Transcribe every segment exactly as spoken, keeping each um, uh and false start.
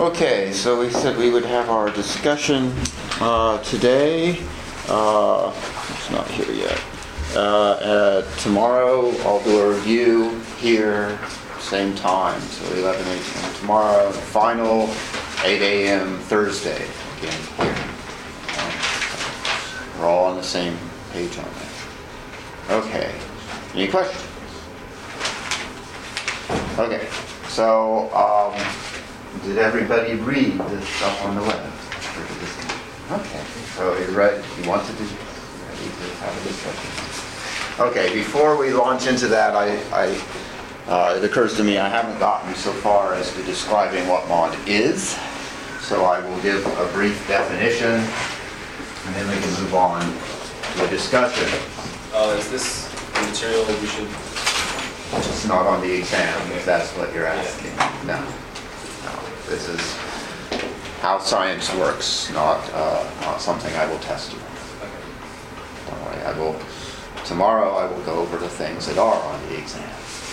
Okay, so we said we would have our discussion uh, today. Uh, it's not here yet. Uh, uh, tomorrow I'll do a review here, same time, so eleven a m tomorrow. Final eight a m Thursday, again here. Um, we're all on the same page on that. Okay, any questions? Okay, so um, did everybody read this stuff on the web? Okay, so you're ready, you want to do, ready to have a discussion? Okay, before we launch into that, I, I, uh, it occurs to me I haven't gotten so far as to describing what MOND is, so I will give a brief definition, and then we can move on to a discussion. Uh, is this material we should... It's not on the exam, if that's what you're asking. No. No. This is how science works, not, uh, not something I will test you. Don't worry, I will... Tomorrow I will go over the things that are on the exam.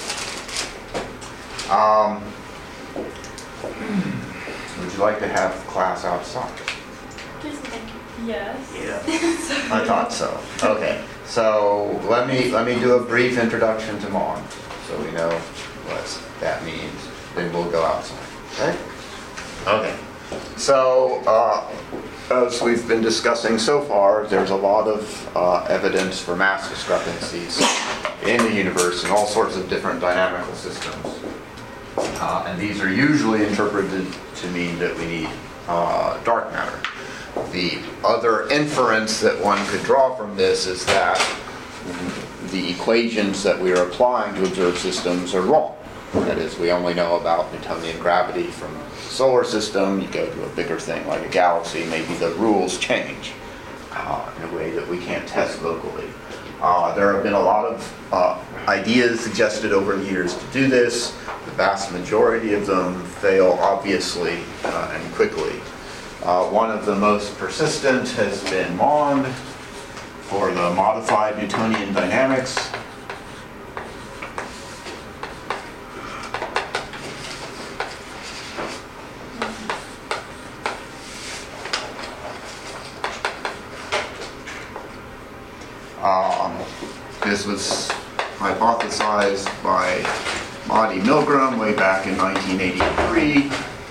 Um, would you like to have class outside? Please, thank you. Yes. Yeah. I thought so. Okay. So let me let me do a brief introduction to MOND, so we know what that means. Then we'll go outside. Okay. Okay. So uh, as we've been discussing so far, there's a lot of uh, evidence for mass discrepancies in the universe in all sorts of different dynamical systems, uh, and these are usually interpreted to mean that we need uh, dark matter. The other inference that one could draw from this is that the equations that we are applying to observed systems are wrong. That is, we only know about Newtonian gravity from the solar system. You go to a bigger thing like a galaxy, maybe the rules change uh, in a way that we can't test locally. Uh, there have been a lot of uh, ideas suggested over the years to do this. The vast majority of them fail obviously uh, and quickly. Uh, one of the most persistent has been MOND for the modified Newtonian dynamics. Um, this was hypothesized by Monty Milgram way back in nineteen eighty-three.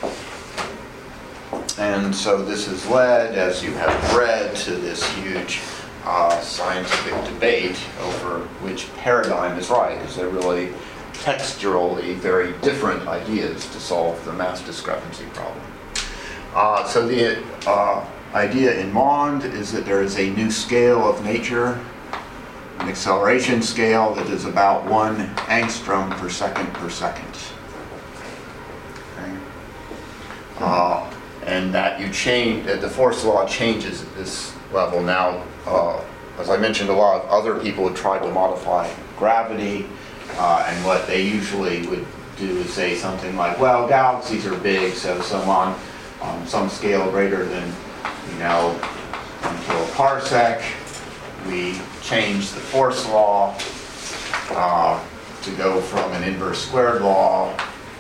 And so this has led, as you have read, to this huge uh, scientific debate over which paradigm is right. Is there really textually very different ideas to solve the mass discrepancy problem? Uh, so the uh, idea in MOND is that there is a new scale of nature, an acceleration scale that is about one angstrom per second per second. Okay. Uh, and that you change, that the force law changes at this level. Now, uh, as I mentioned, a lot of other people have tried to modify gravity, uh, and what they usually would do is say something like, well, galaxies are big, so some on um, some scale greater than, you know, one kiloparsec, we change the force law uh, to go from an inverse squared law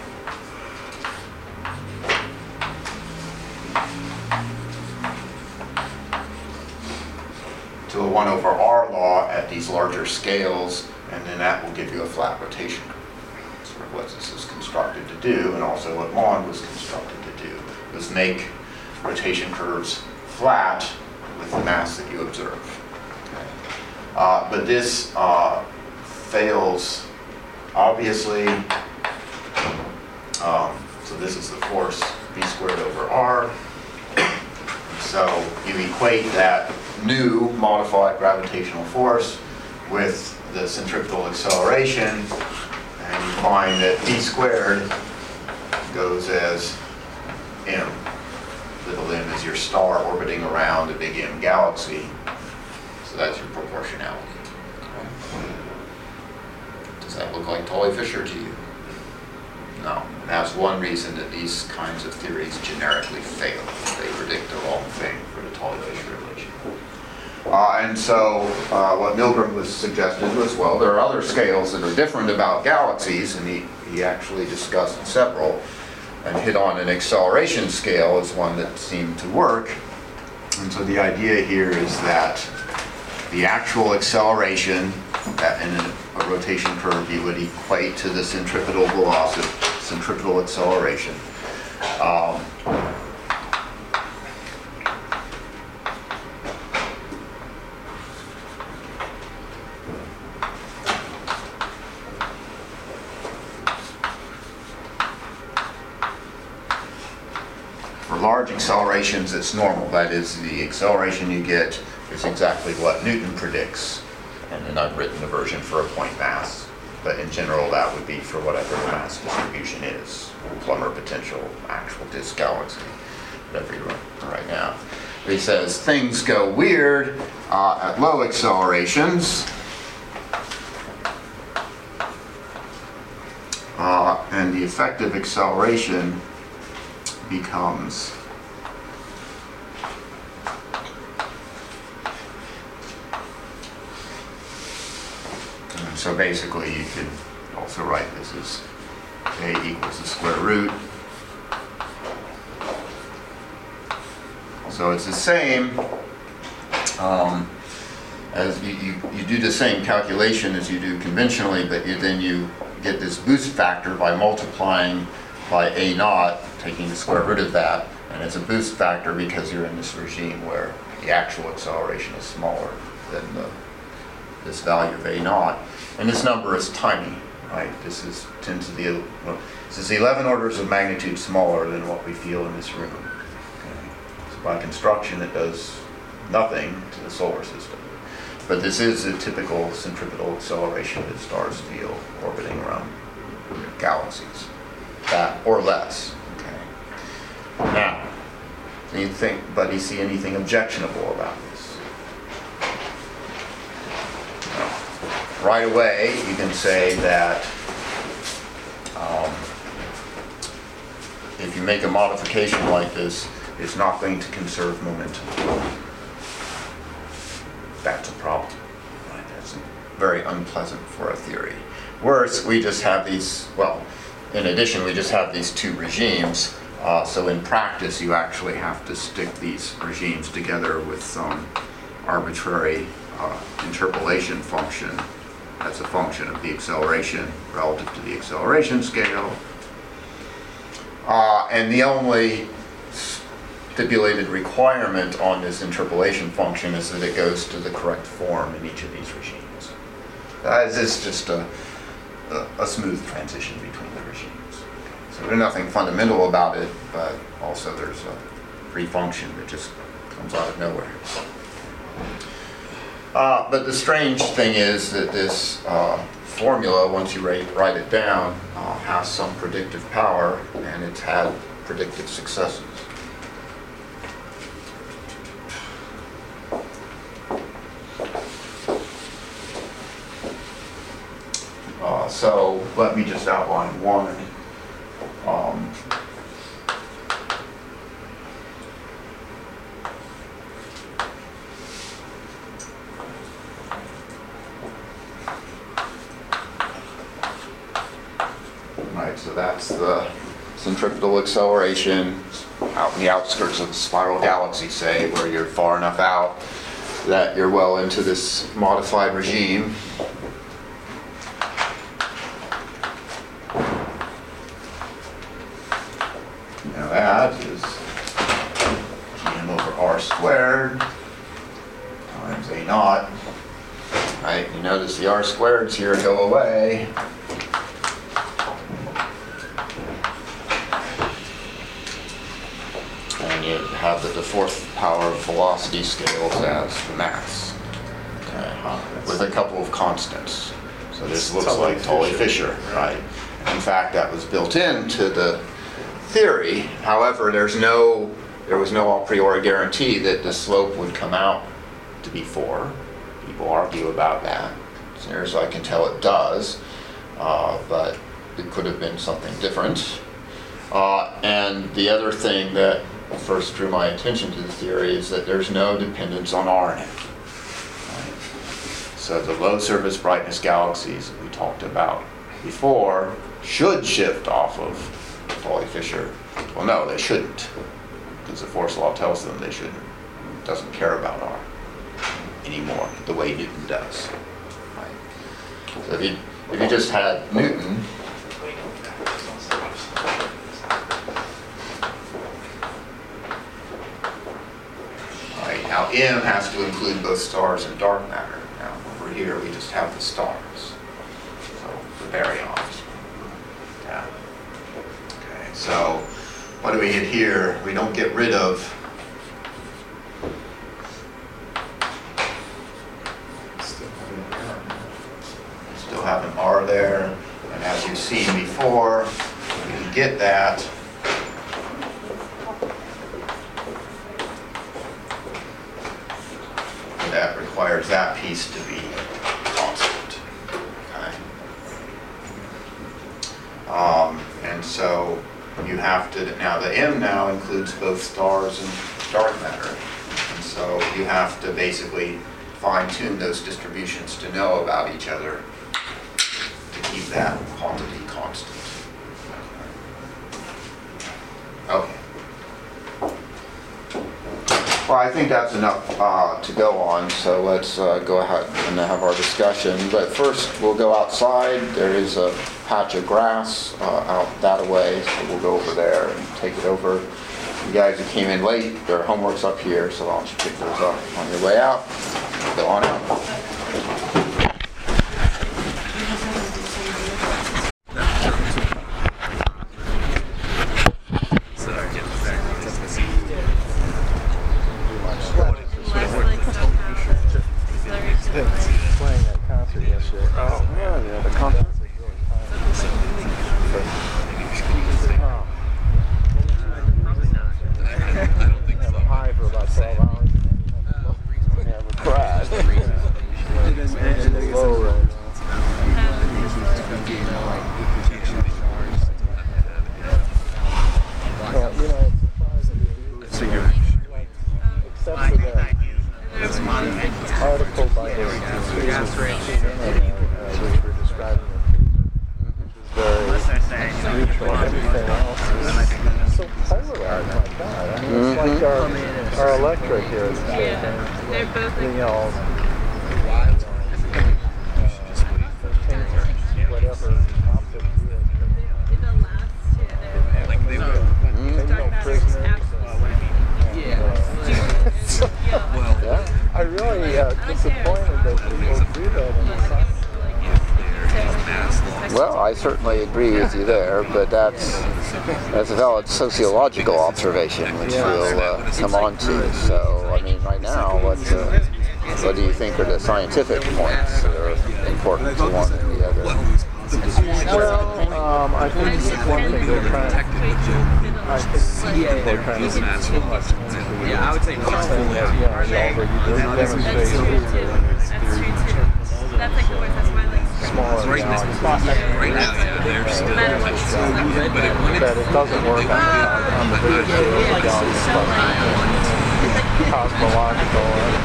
to a one over r law at these larger scales, and then that will give you a flat rotation curve. Sort of what this is constructed to do, and also what MOND was constructed to do, was make rotation curves flat with the mass that you observe. Okay. Uh, but this uh, fails, obviously. Um, so this is the force v squared over r. So you equate that new modified gravitational force with the centrifugal acceleration, and you find that v squared goes as m. Little m is your star orbiting around a big M galaxy, so that's your proportionality. Okay. Does that look like Tully-Fisher to you? No. And that's one reason that these kinds of theories generically fail. They predict the wrong thing for the Tully-Fisher relation. Uh, and so uh, what Milgram was suggested was, well, there are other scales that are different about galaxies, and he, he actually discussed several. and hit on an acceleration scale is one that seemed to work. And so the idea here is that the actual acceleration that in a rotation curve you would equate to the centripetal velocity, centripetal acceleration. Um, For large accelerations, it's normal. That is, the acceleration you get is exactly what Newton predicts. And then I've written the version for a point mass. But in general, that would be for whatever the mass distribution is. Plummer potential, actual disk galaxy, whatever you're right now. But he says things go weird uh, at low accelerations. Uh, and the effective acceleration becomes and so basically you could also write this as a equals the square root. So it's the same um, as you, you, you do the same calculation as you do conventionally, but you, then you get this boost factor by multiplying by a naught, taking the square root of that, and it's a boost factor because you're in this regime where the actual acceleration is smaller than the, this value of a naught. And this number is tiny, right? This is ten to the, well, this is eleven orders of magnitude smaller than what we feel in this room. Okay. So by construction, it does nothing to the solar system. But this is a typical centripetal acceleration that stars feel orbiting around galaxies. That or less. Okay. Now, do you think, buddy, see anything objectionable about this? No. Right away, you can say that um, if you make a modification like this, it's not going to conserve momentum. That's a problem. Right? That's very unpleasant for a theory. Worse, we just have these, well, in addition, we just have these two regimes. Uh, so in practice, you actually have to stick these regimes together with some arbitrary uh, interpolation function. That's a function of the acceleration relative to the acceleration scale. Uh, and the only stipulated requirement on this interpolation function is that it goes to the correct form in each of these regimes. That is just a, a, a smooth transition between the regimes. So there's nothing fundamental about it, but also there's a free function that just comes out of nowhere. Uh, but the strange thing is that this uh, formula, once you write, write it down, uh, has some predictive power, and it's had predictive successes. Uh, so let me just outline one. Um, right, so that's the centripetal acceleration out in the outskirts of the spiral galaxy, say, where you're far enough out that you're well into this modified regime. Now that is m over r squared times a naught. Right, you notice the r squareds here go away. And you have the, the fourth power of velocity scales as mass. Okay, with a couple of constants. So this looks like Tully-Fisher, right? In fact, that was built into the theory. However, there's no, there was no a priori guarantee that the slope would come out to be four. People argue about that. As near as I can tell, it does, uh, but it could have been something different. Uh, and the other thing that first drew my attention to the theory is that there's no dependence on R N A. Right? So the low surface brightness galaxies that we talked about before should shift off of Tully-Fisher Well, no, they shouldn't, because the force law tells them they shouldn't. It doesn't care about R anymore, the way Newton does. Right? So if you, if you just had Newton, right, now M has to include both stars and dark matter. Now over here we just have the stars, so the baryons. Yeah. Okay, so what do we get here? We don't get rid of still have an R there, and as you've seen before, we can get that that requires that piece to be constant. Okay. Um, and so you have to, now the M now includes both stars and dark matter. And so you have to basically fine-tune those distributions to know about each other to keep that quantity constant. Okay. Well, I think that's enough uh, to go on, so let's uh, go ahead and have our discussion. But first, we'll go outside. There is a patch of grass uh, out that way, so we'll go over there and take it over. You guys who came in late, their homework's up here, so why don't you pick those up on your way out. Go on out. Playing that concert yesterday. Oh, yeah, yeah, the concert. I'm high for about twelve hours and then never cried. It's low right now. Well, you know, it's surprising. Except for that article by the which we're describing it, very neutral. Everything else is so polarized. My God, I mean, it's like our, our electric here is Yeah, they're both you like know, whatever optic in the last two, they're like they were dark matter is absolutely yeah. well, Yeah. I really uh, disappointed that people do that in the science. Well, I certainly agree with you there, but that's that's a valid sociological observation, which we'll uh, come on to. So, I mean, right now, what uh, what do you think are the scientific points that are important to one and the other? Well, um, I think one thing they're trying to, I think they're trying to do too much. Yeah, I would say not. Something that, you know, you already demonstrated That's true too. That's like the worst. That's why like smaller Right now, galaxies. right now, yeah, they're still matter what touching. you But it, when That it doesn't work on, on the bigger scale of the galaxies, but cosmological.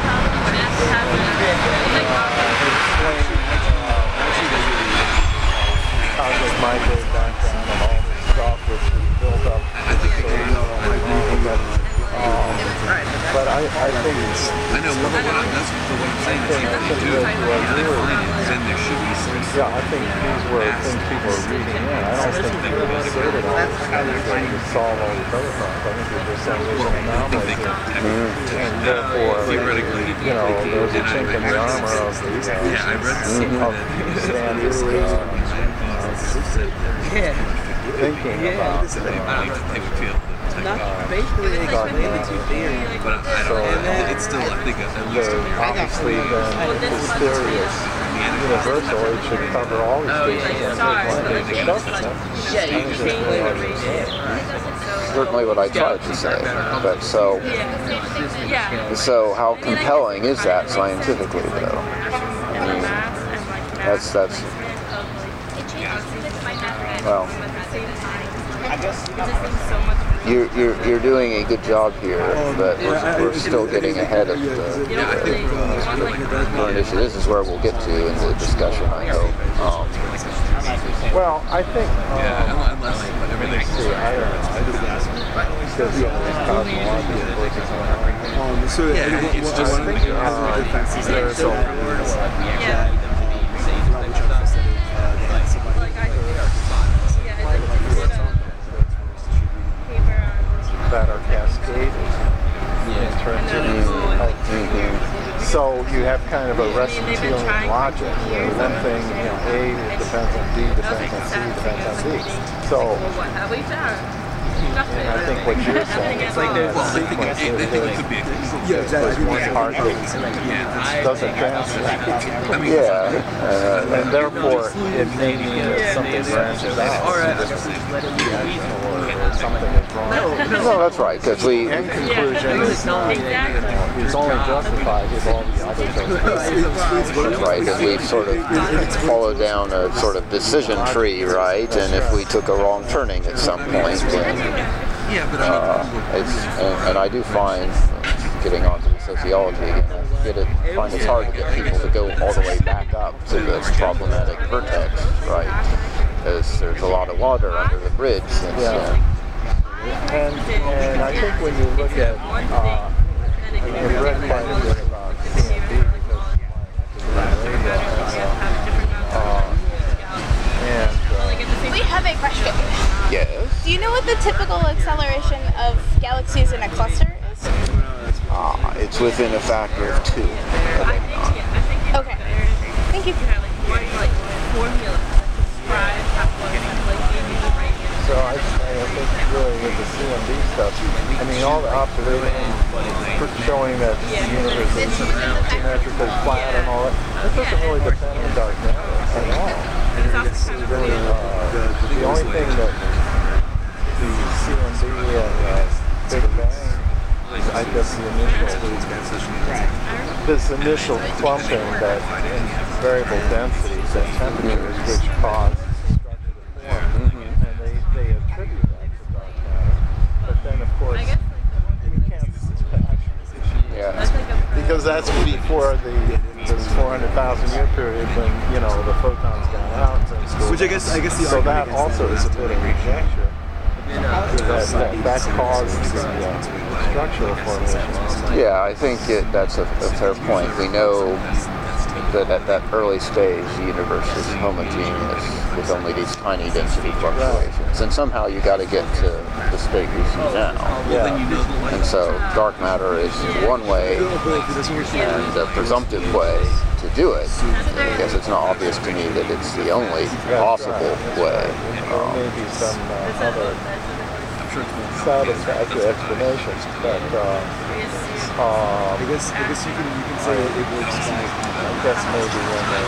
Cosmic microwave background and all this stuff which is built up. I think So, you know, but, um, but I, I think it's, I know what, what, I- that's what I'm saying. Is even if they do, That's what I they do. find it, then there should be some. yeah, I think these were things people are reading in. I don't think they're asserted all the time to solve all these other problems. I think they're just saying there's an anomaly here. And therefore, Theoretically, you know, there's a chink in the armor of the, uh, yeah, I read of somewhere the standard uh, thinking about that they believe that they would feel. Not basically they explain the two theories. But I don't know. It's still, I think, at least the, obviously then this theory is universal. It should cover all these cases and take one of yeah, you can change the radius. Certainly what I tried to say, but so, Yeah. so how compelling is that scientifically, though? I mean, that's, that's, well, you're, you're, you're doing a good job here, but we're, we're still getting ahead of the, the, the initiative. This is where we'll get to in the discussion, I hope. Um, Well, I think, um, Yeah, unless everything. see, I don't know. because you know, there's cosmology of course is going on. Um, so Yeah, uh, it's what, just- one of the uh, defenses there are that so- Yeah. Robert Jefferson said uh, they had somebody Like I, yeah, I did did a paper on. that are cascaded in terms of health. So you have kind of a Aristotelian logic where one thing, you know, A depends on D, depends on C, depends on D. So Well, what have we done? Nothing. and I think what you're saying is Like that there's- Well, I think, sequence it, I is think it there's could be a yeah, exactly. one part that doesn't translate. I mean, Yeah, uh, and therefore it may mean that something branches out or, or something is wrong. No, that's right, because we, End conclusion is not, you know, is only justified if all the others are that's right, and we've sort of followed down a sort of decision tree, right? And if we took a wrong turning at some point, then yeah, but I mean, uh, it's, and, and I do find, uh, getting onto the sociology again, I get it, find it's hard to get people to go all the way back up to the problematic vertex, right? Because there's a lot of water under the bridge since then. And, and I think when you look at, uh, I've read quite a bit about C M B uh, and uh, We have a question. Yes. Do you know what the typical acceleration of galaxies in a cluster is? Ah, it's within a factor of two. Okay. Thank you. so I, I think really with the C M B stuff, I mean all the observations showing that the universe is symmetrically flat and all that, that doesn't really depend on dark matter at all. Really, uh, the only thing that the C M B and uh, Big Bang, I guess the initial, this initial clumping that in variable densities and temperatures which cause structure to form, and they, they attribute that to dark matter. But then of course, you can't dispatch. Yeah. Because that's before the this four hundred thousand year period when, you know, the photons got out. And Which I guess I guess the so that argument also is against a bit of conjecture. That, that, that caused the uh, structural formation. Yeah, I think it, that's a, a fair point. We know that at that early stage, the universe is homogeneous with only these tiny density fluctuations. And somehow you got to get to the state we see now. Yeah. And so dark matter is one way and a presumptive way to do it. I guess it's not obvious to me that it's the only possible way. There Um, may be some uh, other satisfactory explanations, but uh, um, I guess I guess you can you can say it works like I guess maybe when they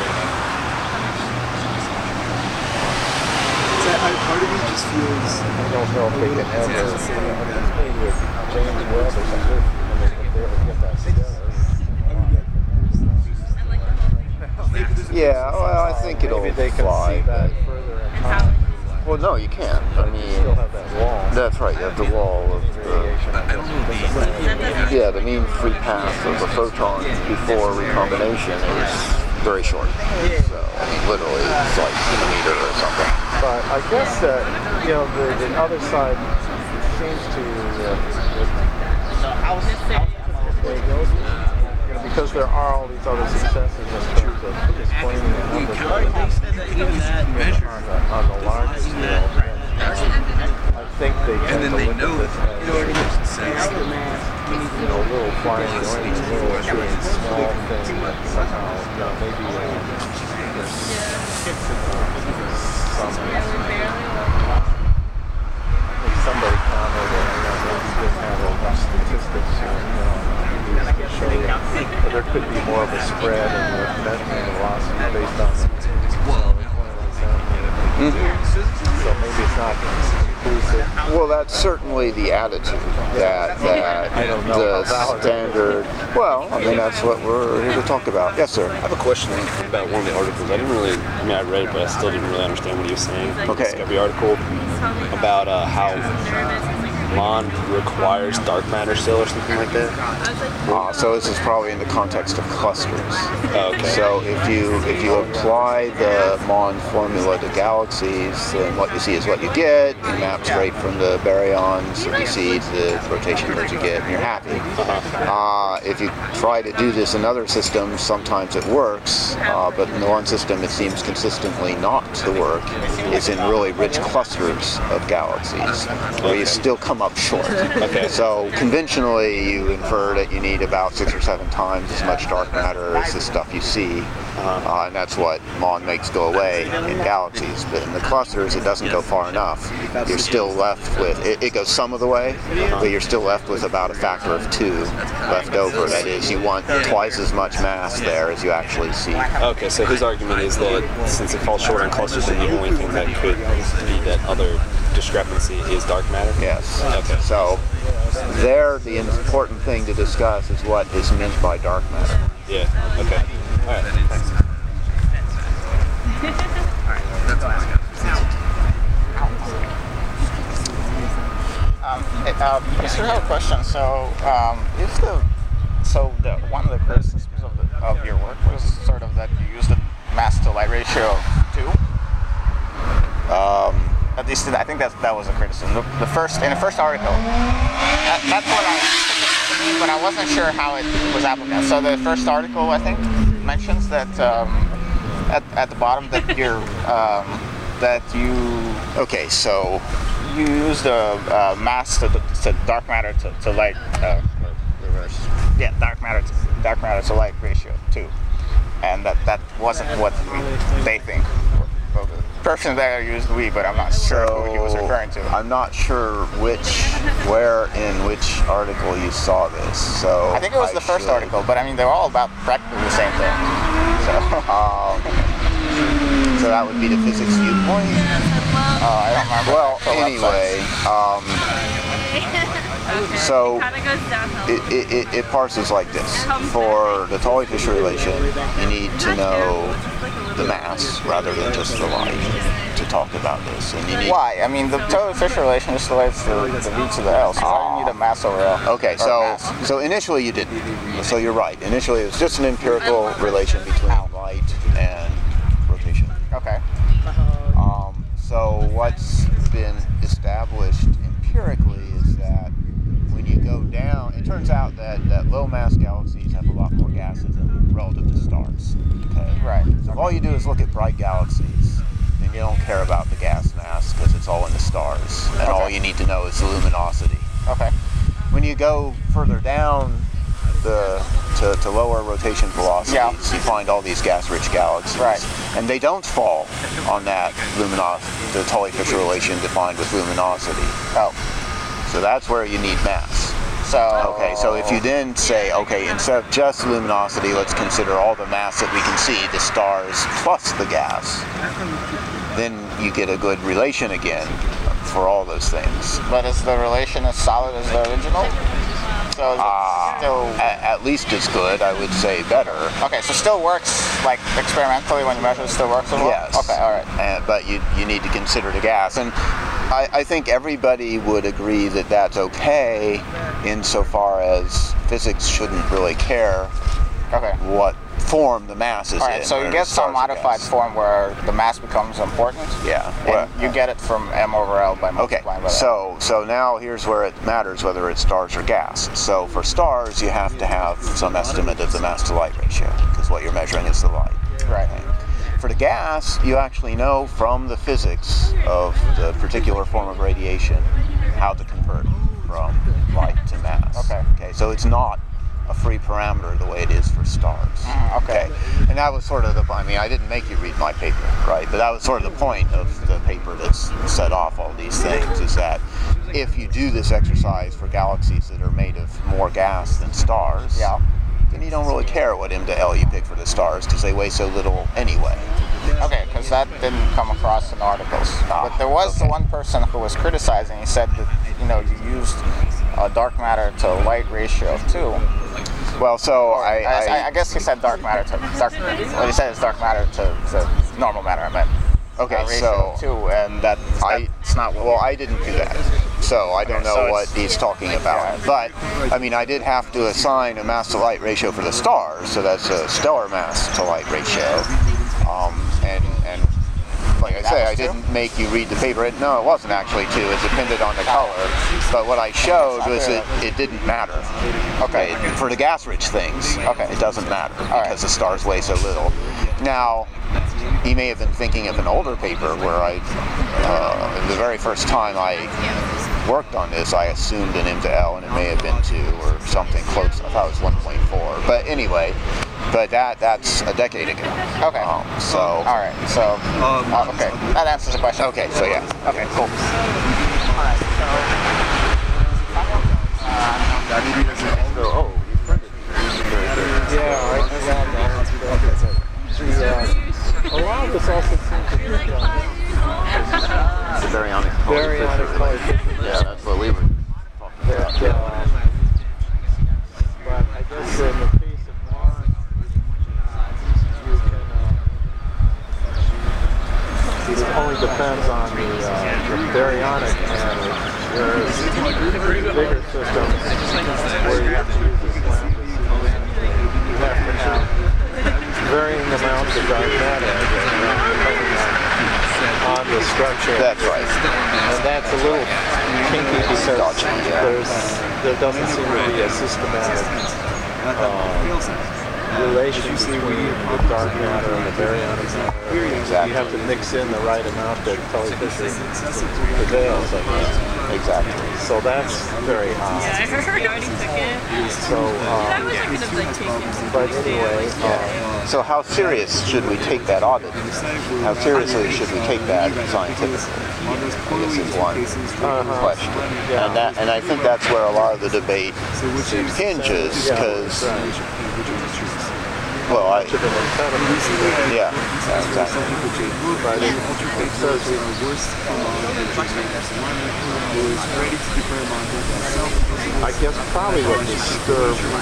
so I, part of me just feels I don't know if they can ever, you know, maybe with James Webb or something, when they can barely get that together. yeah, well, I think it'll Maybe they can fly. see that further in time. Well, no, you can't. I You mean, still have that wall. that's right. You have the wall of the, Radiation. I don't know the, yeah, the mean free path of a photon before recombination is very short. So, I mean, literally, it's like a meter or something. But I guess that, you know, the, the other side seems to, uh, they go, you know, because there are all these other successes in terms of explaining the numbers on the, on the large scale. I think they and tend then to they look know at that this the organism as, says you know, little flying orange, little doing small things that somehow, you know, maybe uh, some, somebody commented, you know, maybe didn't have enough statistics, you know, to show that but there could be more of a spread in the measurement velocity based on the so maybe it's not conclusive. Well, that's certainly the attitude that, that I don't know the how valid it is. standard, well, I mean, that's what we're here to talk about. Yes, sir. I have a question about one of the articles. I didn't really, I mean, I read it, but I still didn't really understand what he was saying. Okay. The Discovery article about uh, how MON requires dark matter still or something like that? Uh, so this is probably in the context of clusters. Oh, okay. So if you if you apply the MON formula to galaxies, then what you see is what you get. You map straight from the baryons that you see to the rotation that you get, and you're happy. Uh-huh. Uh, if you try to do this in other systems, sometimes it works, uh, but in the one system it seems consistently not to work. It's in really rich clusters of galaxies, where you still come up short. Okay. So conventionally, you infer that you need about six or seven times as much dark matter as the stuff you see, uh, and that's what MON makes go away in galaxies. But in the clusters, it doesn't go far enough. You're still left with, it, it goes some of the way, but you're still left with about a factor of two left over. That is, you want twice as much mass there as you actually see. Okay, so his argument is that since it falls short on clusters, then the only thing that could be that other discrepancy is dark matter? Yes. Okay. So there, the important thing to discuss is what is meant by dark matter. Yeah, okay. All right, thanks. Um, it, uh, I still have a question. So, um, if the so the one of the criticisms of, the, of your work was sort of that you used the mass to light ratio of two. Um, at least I think that that was a criticism. The, the first in the first article, that, that's what I, but I wasn't sure how it was applicable. So the first article I think mentions that um, at at the bottom that you're um, that you Okay, so you use the uh, mass to, to dark matter to, to light uh, reverse. Yeah, dark matter to dark matter to light ratio two, and that that wasn't what they think. Well, the person there used we, but I'm not sure so who he was referring to. I'm not sure which, where in which article you saw this. So I think it was I the first should, article, but I mean they're all about practically the same thing. So, um, so that would be the physics viewpoint. uh, I don't remember. Well, the anyway, um, so Kind of goes downhill. it, it, it, it parses like this. For the Tully-Fisher relation, you need to know the mass rather than just the light to talk about this. And you need Why? I mean, the Tully-Fisher relation just relates the, the V to the L, so why do you need a mass over L? Okay, Or so mass? so initially you didn't. So you're right. Initially it was just an empirical relation between light and rotation. Okay. Um, so what's been established empirically is that when you go down, it turns out that, that low mass galaxies have a lot more gases in them relative to stars. Okay. Right. So if all you do is look at bright galaxies, then you don't care about the gas mass because it's all in the stars, and Okay. all you need to know is the luminosity. Okay. When you go further down the to, to lower rotation velocities, Yeah. you find all these gas-rich galaxies, Right. and they don't fall on that luminosity, the Tully-Fisher relation defined with luminosity. Oh. So that's where you need mass. So. Okay, so if you then say, okay, instead of just luminosity, let's consider all the mass that we can see, the stars plus the gas, then you get a good relation again for all those things. But is the relation as solid as the original? So is it Uh, still at, at least as good, I would say better. okay? So still works like experimentally when you measure it, still works as well. Yes. Okay. All right. And, but you you need to consider the gas, and I, I think everybody would agree that that's okay, insofar as physics shouldn't really care Okay. what form the mass is All right. in. So you whether get it's stars some or modified gas. form where the mass becomes important. Yeah. And Well, you get it from m over L by Okay, multiplying by that. so so now here's where it matters whether it's stars or gas. So for stars, you have to have some estimate of the mass to light ratio, because what you're measuring is the light. Right. For the gas, you actually know from the physics of the particular form of radiation how to convert from light to mass. Okay. Okay, so it's not a free parameter the way it is for stars. Mm, okay. And that was sort of the, I mean, I didn't make you read my paper, right? But that was sort of the point of the paper that's set off all these things, is that if you do this exercise for galaxies that are made of more gas than stars, Yeah. then you don't really care what M to L you pick for the stars because they weigh so little anyway. Okay, because that didn't come across in articles. Ah, but there was okay. one person who was criticizing. He said that you know you used uh, dark matter to light ratio of two. Well, so Or, I, I, I, I guess he said dark matter to dark. Well, he said it's dark matter to, to normal matter. I meant okay, uh, ratio so of two, and that I, that's not what. well, we- I didn't do that. So I don't Okay, know so what it's- he's talking about. But, I mean, I did have to assign a mass to light ratio for the stars, so that's a stellar mass to light ratio. Um, and, and like I say, I didn't make you read the paper. It, no, it wasn't actually two. It depended on the color. But what I showed was that it didn't matter. Okay, for the gas-rich things, okay, it doesn't matter because the stars weigh so little. Now, he may have been thinking of an older paper where I, uh, the very first time I worked on this, I assumed an M to L, and it may have been two or something close. I thought it was one point four. But anyway, but that that's a decade ago. Okay. Um, so. All right. So. Uh, okay. That answers the question. Okay. So yeah. Okay. Cool. All right. So. So, oh, you printed. Yeah, I I got that. The, uh, a lot of this also seems to be It's a baryonic baryonic color picture. Yeah, that's what we were talking about. But, uh, but I guess in the case of Mars, you can, uh, it only depends on the, uh, the baryonic anode, whereas bigger systems where you have to use this lambda, you have to have varying amounts of dark matter depending on, on the structure. That's right. And that's a little kinky because there's, there doesn't seem to be a systematic uh, relation between the dark matter and the baryonic matter. Exactly. You have to mix in the right amount that Tully Fisher prevails, I guess. Exactly. So that's very odd. Yeah, I heard I already took it. So, I um, wish I could have like taken it. but anyway, Yeah. So how serious should we take that audit? How seriously should we take that scientifically? I guess is one Uh-huh. question. Yeah. And that, and I think that's where a lot of the debate hinges, Yeah, because, right. well, I, to the antenna. yeah, yeah, exactly. But it, it says we I guess probably what disturbed people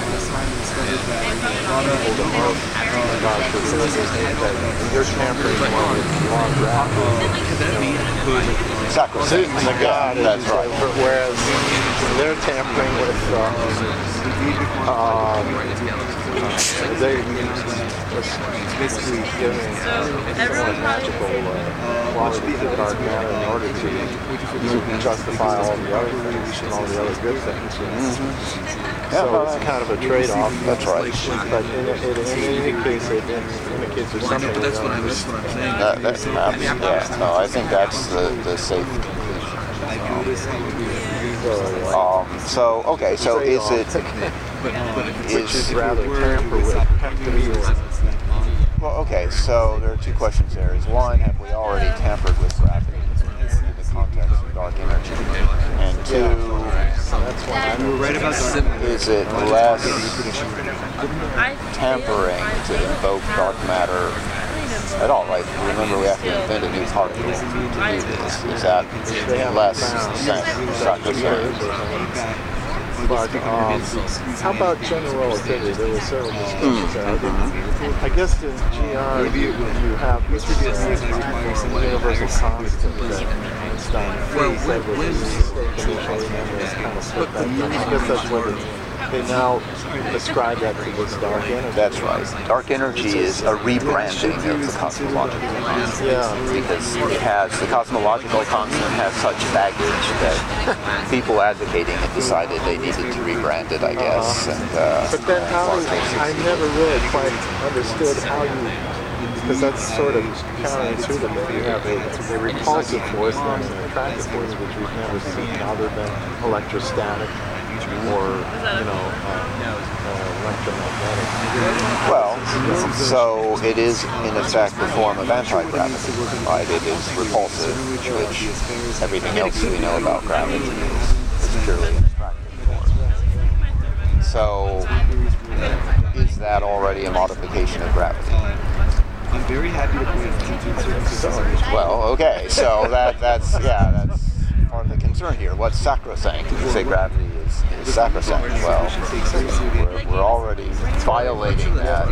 the most about this is that you're tampering more with long gravity. Sacrosanct. The God is, That's right. whereas they're tampering with uh, um, they basically giving somewhat magical uh, quality to dark matter in order to, to justify all the other things and all the other good things. Mm-hmm. So Yeah, it's kind of a trade-off. That's right. But in, in, in any case, it indicates there's something. But that's what I'm, that's what I'm saying. That, that, um, yeah, no, I think that's the, the safe conclusion. Um, so, okay, so is it, Which is is, rather tamper with. well, okay, so there are two questions there. Is one, have we already tampered with gravity in the context of dark energy? And two, is it less tampering to invoke dark matter at all? Like, remember, we have to invent a new particle to do this. Is that less sacrosanct? But um, how about general relativity? There were several discussions there. I guess in G R you, you have this uh, universal constant that Einstein Well, said was a mistake initially, and then they kind of split that down. I guess that's what it, they now ascribe that to this dark energy. That's right. Dark energy is a rebranding of the cosmological constant. Yeah. Because it has, the cosmological constant has such baggage that people advocating it decided they needed to rebrand it, I guess. Uh-huh. And, uh, but then how do, I never really quite understood how you, because that's sort of counterintuitive that you have a, a repulsive force and an attractive force, which we've never seen other than electrostatic or, you know, uh, uh, electromagnetic. Well, so it is in effect a form of anti-gravity, right? It is repulsive, which everything else we know about gravity is, is purely an attractive form. So is that already a modification of gravity? I'm very happy to point out. Well, okay, so that that's yeah, that's part of the concern here. What's sacrosanct? You say gravity is, is sacrosanct. Well, we're, we're already violating that.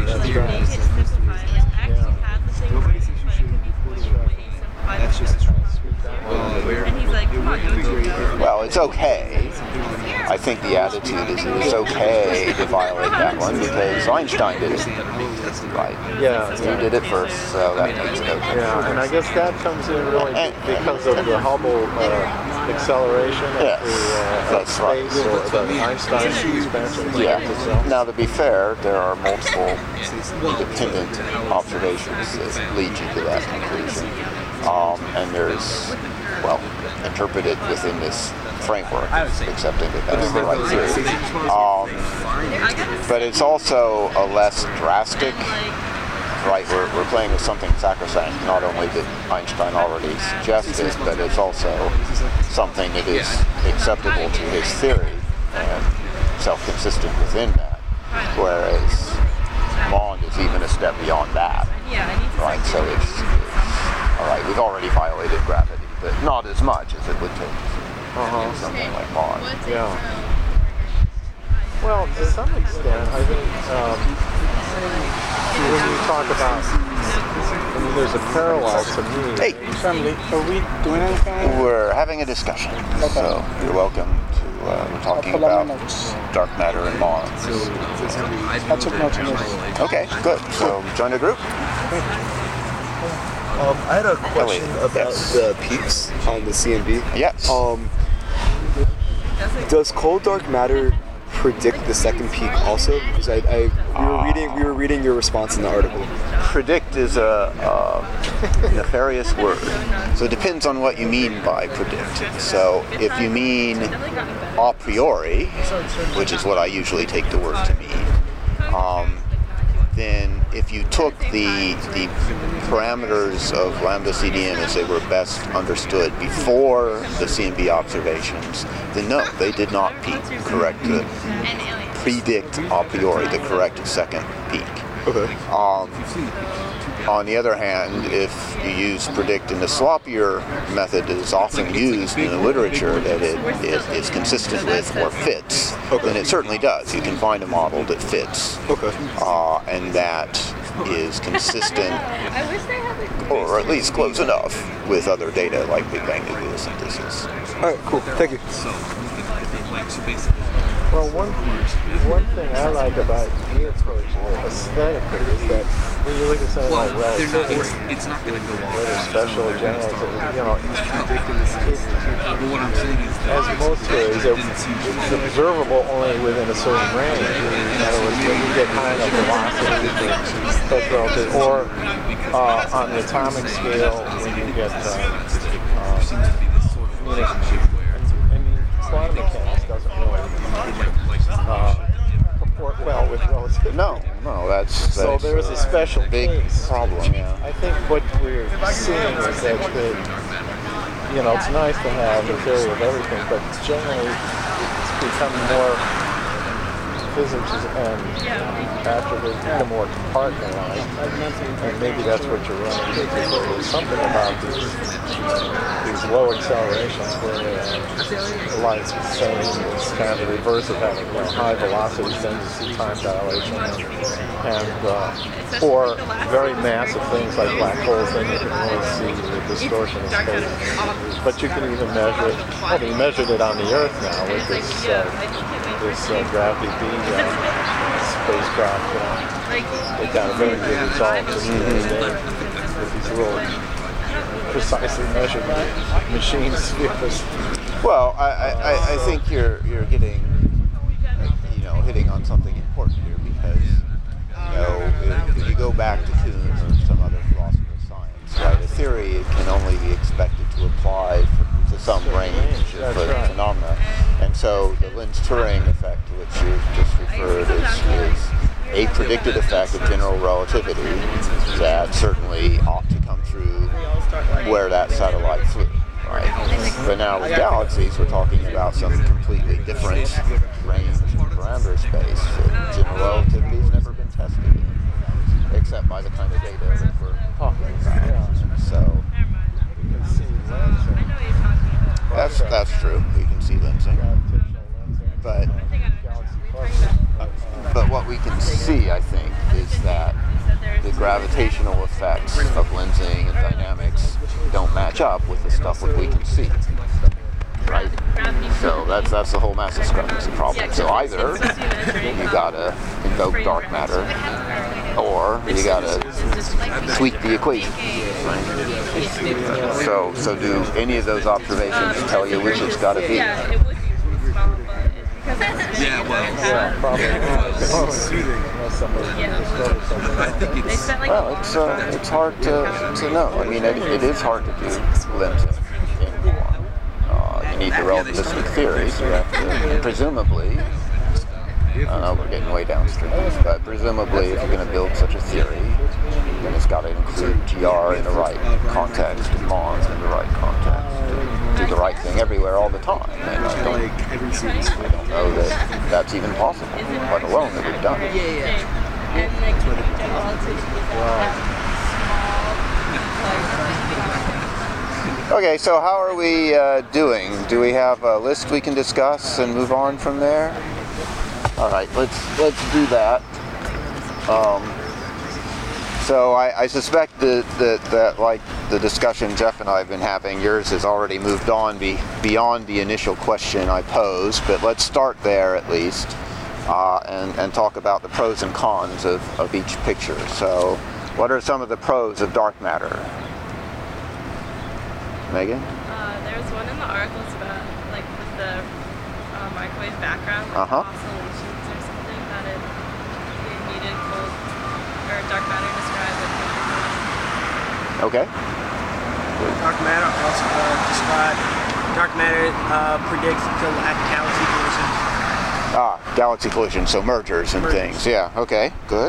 That's just And he's like, come on, don't you go. Well, it's it's okay. I think the attitude is it's okay to violate that one because Einstein did it. Right. Yeah. He did it first, so that makes it okay. Yeah, and I guess that comes in really And- because of the Hubble uh, acceleration Yes, of the uh, that's right. space or the Einstein expansion. Yeah. itself. Now, to be fair, there are multiple independent observations that lead you to that conclusion. Um, and there's, well, interpreted within this framework, accepting that that's the right theory. Um, but it's also a less drastic, right? We're, we're playing with something sacrosanct, not only that Einstein already suggested, but it's also something that is acceptable to his theory and self-consistent within that. Whereas Mond is even a step beyond that, right? So it's, it's all right, we've already violated gravity, but not as much as it would take Uh-huh. something like Mond. Yeah. Well, to some extent, I think um, when you talk about, I mean, there's a parallel to me. Hey, Family, are we doing anything? we're having a discussion, so you're welcome to. Uh, we're talking I'll pull out about my notes. dark matter and Mond. I took notes on this. Okay, good. So join the group. Um, I had a question Elliot, about yes. the peaks on the C M B. Yes. Um, does cold dark matter predict the second peak also? Because I, I we were reading we were reading your response in the article. Predict is a, a nefarious word, so it depends on what you mean by predict. So if you mean a priori, which is what I usually take the word to mean, um, then if you took the the parameters of lambda C D M as they were best understood before the C M B observations, then no, they did not peak correct to predict a priori the correct second peak. Okay. Um, on the other hand, if you use predict in the sloppier method that is often used in the literature that it, it is consistent with or fits, Okay. then it certainly does. You can find a model that fits. Okay. Uh, and that is consistent, or at least close enough, with other data like Big Bang nucleosynthesis. All right. Cool. Thank you. Well, one one thing I like about your approach aesthetically is that when you look at something like relativity, It's not going to go whether off. special or general, you know, But what I'm saying is that as most theories, it's observable only within a certain range. In other words, when you get high enough velocity, that's relative. Or uh, on the atomic scale, when you get, uh, uh, I mean, quantum mechanics doesn't really uh, comport well with relativity. No, no, that's, So that's there is a special big case. problem. Yeah. I think what we're seeing is that, the, you know, it's nice to have a theory of everything, but generally it's becoming more, physics is, and attributes become more compartmentalized, and maybe that's what you're running into. So there's something about these, these low accelerations where uh, like saying it's kind of the reverse of having, you know, high velocities, then you see time dilation, and uh, or very massive things like black holes, then you can really see the distortion of space. But you can even measure it, well, we measured it on the Earth now with this uh, this uh, Gravity B uh, spacecraft. Uh, they got a very good result just the other day with these little precisely measured machines. Well, I, I, I think you're you're getting, you know, hitting on something important here because, you know, if, if you go back to Kuhn or some other philosopher of science, right, a theory can only be expected to apply for, to some range of right. phenomena. And so the Lenz-Turing effect to which you just referred is, is a predicted effect of general relativity that certainly ought to come through where that satellite flew. Right. But now with galaxies, we're talking about some completely different range and parameter space that general relativity has never been tested in, except by the kind of data that we're talking about. So that's that's true. We can see lensing, but but what we can see, I think, is that the gravitational effects of lensing and dynamics don't match up with the stuff that we can see, right? So that's that's the whole mass discrepancy problem. So either you gotta invoke dark matter, or you gotta tweak the equation. Right? So so do any of those observations tell you which it's gotta be? Yeah, it would be small, but it's because it's Yeah, well, Yeah, probably. Unless somebody I think they it's. spent like Well, it's uh, it's hard to, to know. I mean, it, it is hard to do limbs in, in quantum. Uh, you need the relativistic theory, so you have to, presumably, I don't know, we're getting way downstream, but presumably if you're going to build such a theory, then it's got to include G R in the right context, and Mons in the right context, do the right thing everywhere all the time. And I don't, I don't know that that's even possible, let alone that we've done it. Yeah, yeah. And like relativity is that small. Okay, so how are we uh, doing? Do we have a list we can discuss and move on from there? All right, let's let's do that. Um, so I, I suspect that, that that like the discussion Jeff and I have been having, yours has already moved on be, beyond the initial question I posed, but let's start there at least, uh, and and talk about the pros and cons of, of each picture. So, what are some of the pros of dark matter? Megan? Uh, there was one in the articles about, like, with the uh, microwave background, like Uh-huh. oscillations or something, that it, it needed cold, or dark matter described as cold. Okay. Dark matter also uh, described. Dark matter uh, predicts gal- galaxy collisions. Ah, galaxy collision, so mergers and Mergers. things. Yeah. Okay. Good.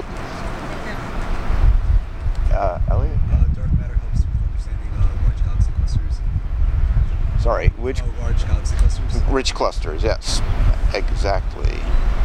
Uh, Elliot? Uh, dark matter helps with understanding uh, large galaxy clusters. Sorry. Which? Uh, large galaxy clusters. Rich clusters. Yes. Exactly.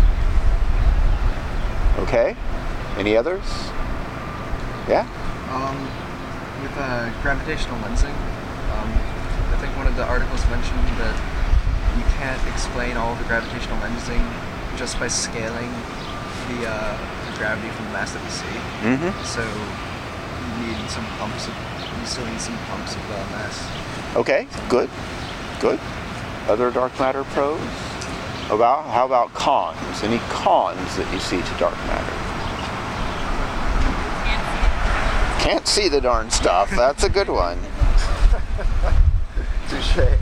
Okay. Any others? Yeah. Um, with uh, gravitational lensing, um, I think one of the articles mentioned that you can't explain all of the gravitational lensing just by scaling the, uh, the gravity from the mass that we see. Mm-hmm. So you need some pumps of, you still need some pumps of uh, mass. Okay. Good. Good. Other dark matter pros? About how about cons? Any cons that you see to dark matter? Can't see the darn stuff. That's a good one. Touche.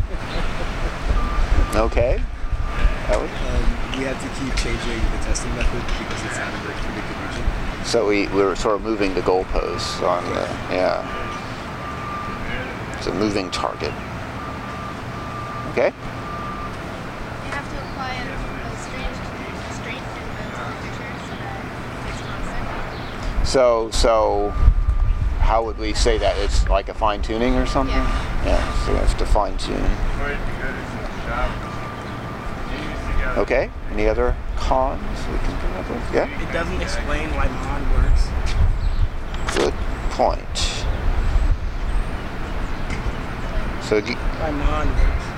Okay. Ellie? Um, we had to keep changing the testing method because it's out of the predicted region. So we, we were sort of moving the goalposts on the, yeah. It's a moving target. Okay. You have to apply a, a strange constraint in the temperature so that it's constant. So, so how would we say that? It's like a fine tuning or something? Yeah. Yeah, so that's to fine tune. Okay, any other cons we can come up with? Yeah? It doesn't explain why Mon works. Good point. So, do you, Why Mon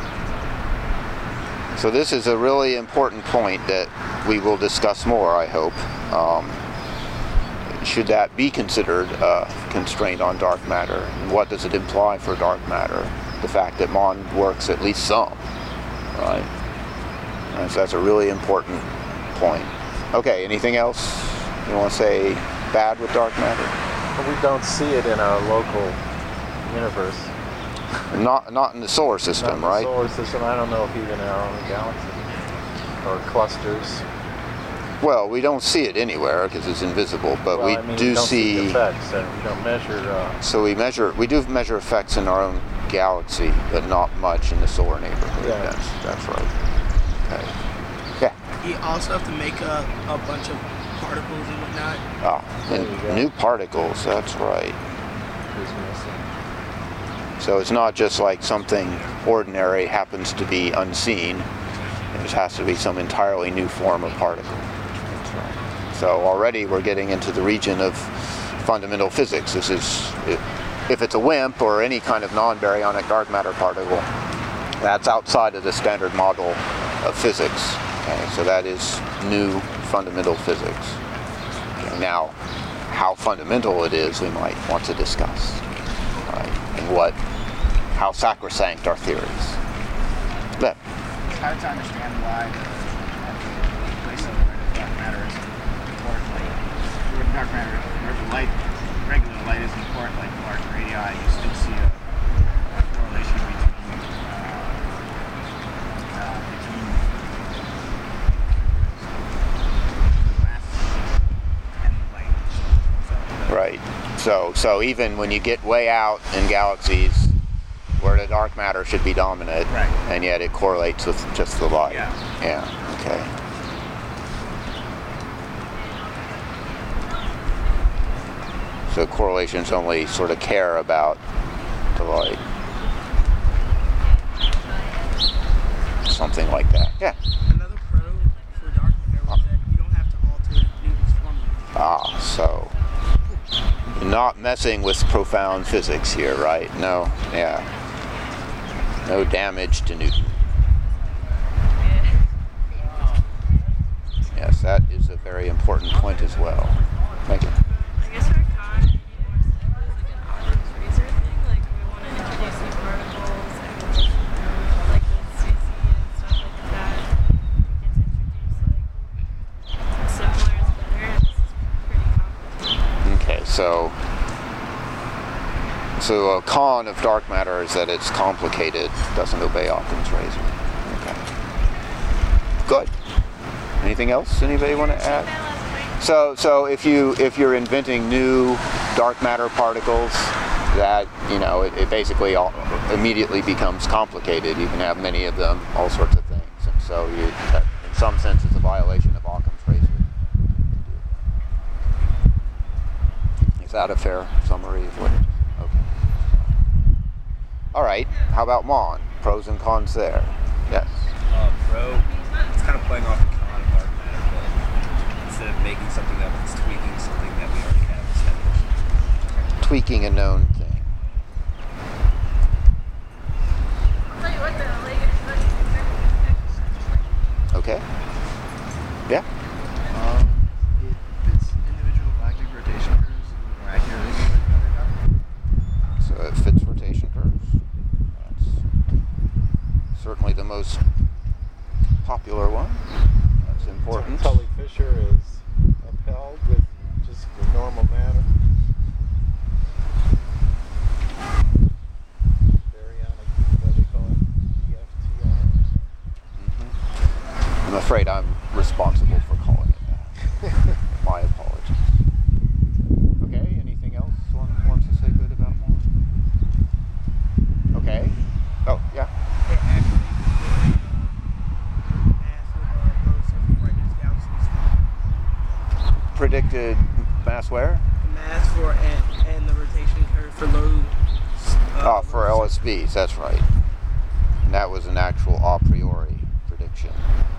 works. so this is a really important point that we will discuss more, I hope. Um, should that be considered a constraint on dark matter? And what does it imply for dark matter? The fact that Mon works at least some, right? And so that's a really important point. Okay, anything else you want to say bad with dark matter? But we don't see it in our local universe. Not not in the solar system, Not in the right? solar system. I don't know if even in our own galaxy or clusters. Well, we don't see it anywhere because it's invisible, but Well, we I mean, do we don't see. see the effects, and we don't measure. Uh, So we measure, we do measure effects in our own galaxy, but not much in the solar neighborhood. Yeah. That's that's right. Okay. Yeah. You also have to make a, a bunch of particles and whatnot. Ah, There you and go. new particles. That's right. who's missing. So it's not just like something ordinary happens to be unseen. It has to be some entirely new form of particle. That's right. So already we're getting into the region of fundamental physics. This is, if it's a WIMP or any kind of non-baryonic dark matter particle, that's outside of the standard model of physics. Okay, so that is new fundamental physics. Okay, now, how fundamental it is, we might want to discuss. Right? And what, how sacrosanct our theories. But hard to understand why the places where the dark matter is important, like where the dark matter, where the light, regular light is important, like large radii, you still see a, a correlation between uh, uh, between the mass and the light. So, Right. So, so even when you get way out in galaxies where the dark matter should be dominant, right. and yet it correlates with just the light. Yeah. Yeah. Okay. So correlations only sort of care about the light. Something like that. Yeah. Another pro for dark matter was that you don't have to alter Newton's formula. Ah, so not messing with profound physics here, right? No. Yeah. No damage to Newton. Yes, that is a very important point as well. Megan. I guess for Con, maybe more simply like an Occam's razor thing, like we want to introduce new particles and like the C C and stuff like that. We get to introduce like simpler is better, and this is pretty complicated. Okay, so so a con of dark matter is that it's complicated, doesn't obey Occam's razor. Okay. Good. Anything else anybody want to add? So so if you if you're inventing new dark matter particles, that you know it, it basically all immediately becomes complicated. You can have many of them, all sorts of things, and so you that, in some sense it's a violation of Occam's razor. Is that a fair summary of what it is? Okay. All right. How about Mon? Pros and cons there. Yes. Uh, pro, it's kind of playing off the con of dark matter, but instead of making something up, it's tweaking something that we already have established. Tweaking a known thing. Okay. Yeah. Um, it fits individual galactic rotation curves more accurately than other. So it fits rotation curves. That's certainly the most popular one. That's important. Tully Fisher is upheld with just the normal matter. Baryonic, what do they call it? E F T R? Mm-hmm. I'm afraid I'm responsible for calling it that. My apologies. Okay, anything else one wants to say good about more? Okay. Oh, yeah. Predicted mass where? The mass for and, and the rotation curve for low. Uh, Oh, for L S Bs, that's right. And that was an actual a priori prediction.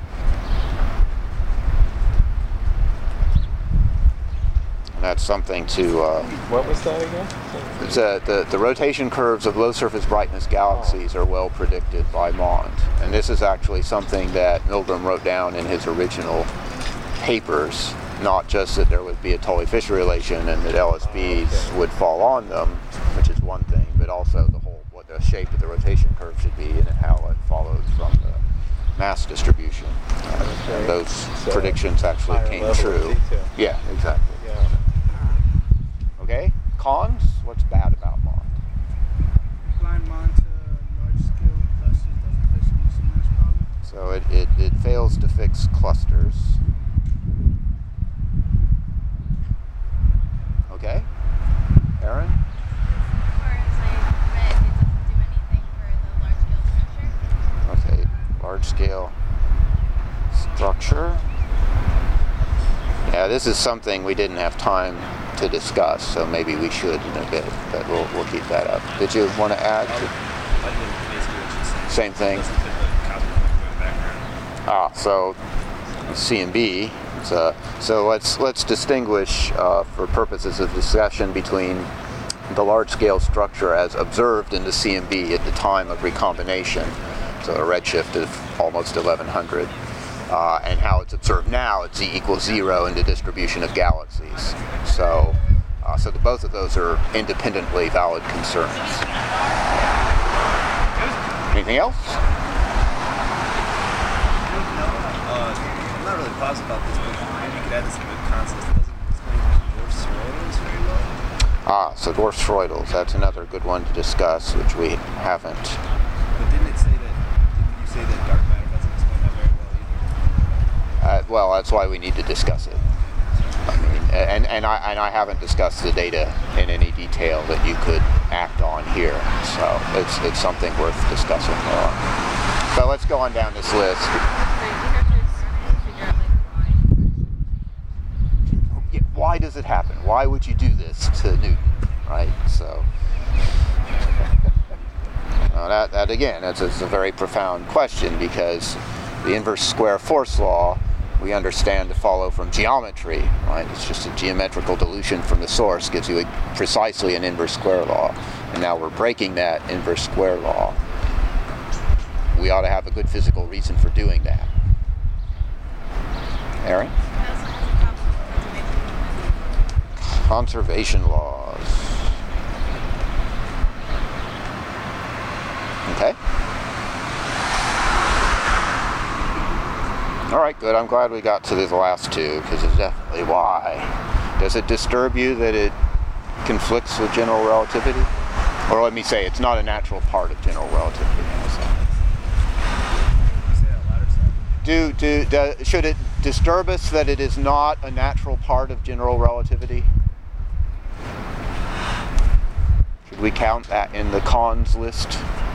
And that's something to... Uh, what was that again? It's a, the, the rotation curves of low surface brightness galaxies are well predicted by Mond. And this is actually something that Milgram wrote down in his original papers. Not just that there would be a Tully-Fisher relation and that L S Bs oh, okay. would fall on them, which is one thing, but also the whole, what the shape of the rotation curve should be and how it follows from the mass distribution. Uh, okay. Those so predictions actually came true. Yeah, exactly. Yeah. Okay, cons? What's bad about Mond? Blind Mond to large-scale clusters doesn't fix the mass problem. So it, it, it fails to fix clusters. Okay. Aaron? As far as I read, it doesn't do anything for the large-scale structure. Okay, large-scale structure. Yeah, this is something we didn't have time to discuss, so maybe we should in a bit, but we'll, we'll keep that up. Did you want to add? To same thing. Ah, so C and B. So, so let's let's distinguish uh, for purposes of discussion between the large-scale structure as observed in the C M B at the time of recombination, so a redshift of almost eleven hundred, uh, and how it's observed now at z equals zero in the distribution of galaxies. So, uh, so the, both of those are independently valid concerns. Anything else? not really positive about this, but maybe you could add this in the concept. It doesn't explain dwarf spheroidals very well. Ah, so dwarf spheroidals, that's another good one to discuss, which we haven't. But didn't it say that, didn't you say that dark matter doesn't explain that very well either? Uh, well, that's why we need to discuss it. I mean, and, and, I, and I haven't discussed the data in any detail that you could act on here, so it's, it's something worth discussing more. So let's go on down this list. Why does it happen? Why would you do this to Newton, right? So, well, that, that again, that's, that's a very profound question, because the inverse square force law we understand to follow from geometry, right? It's just a geometrical dilution from the source gives you a, precisely an inverse square law, and now we're breaking that inverse square law. We ought to have a good physical reason for doing that. Aaron? Conservation laws. Okay. All right, good. I'm glad we got to the last two, because it's definitely why. Does it disturb you that it conflicts with general relativity? Or let me say, it's not a natural part of general relativity. Do, do, do, should it disturb us that it is not a natural part of general relativity? Should we count that in the cons list?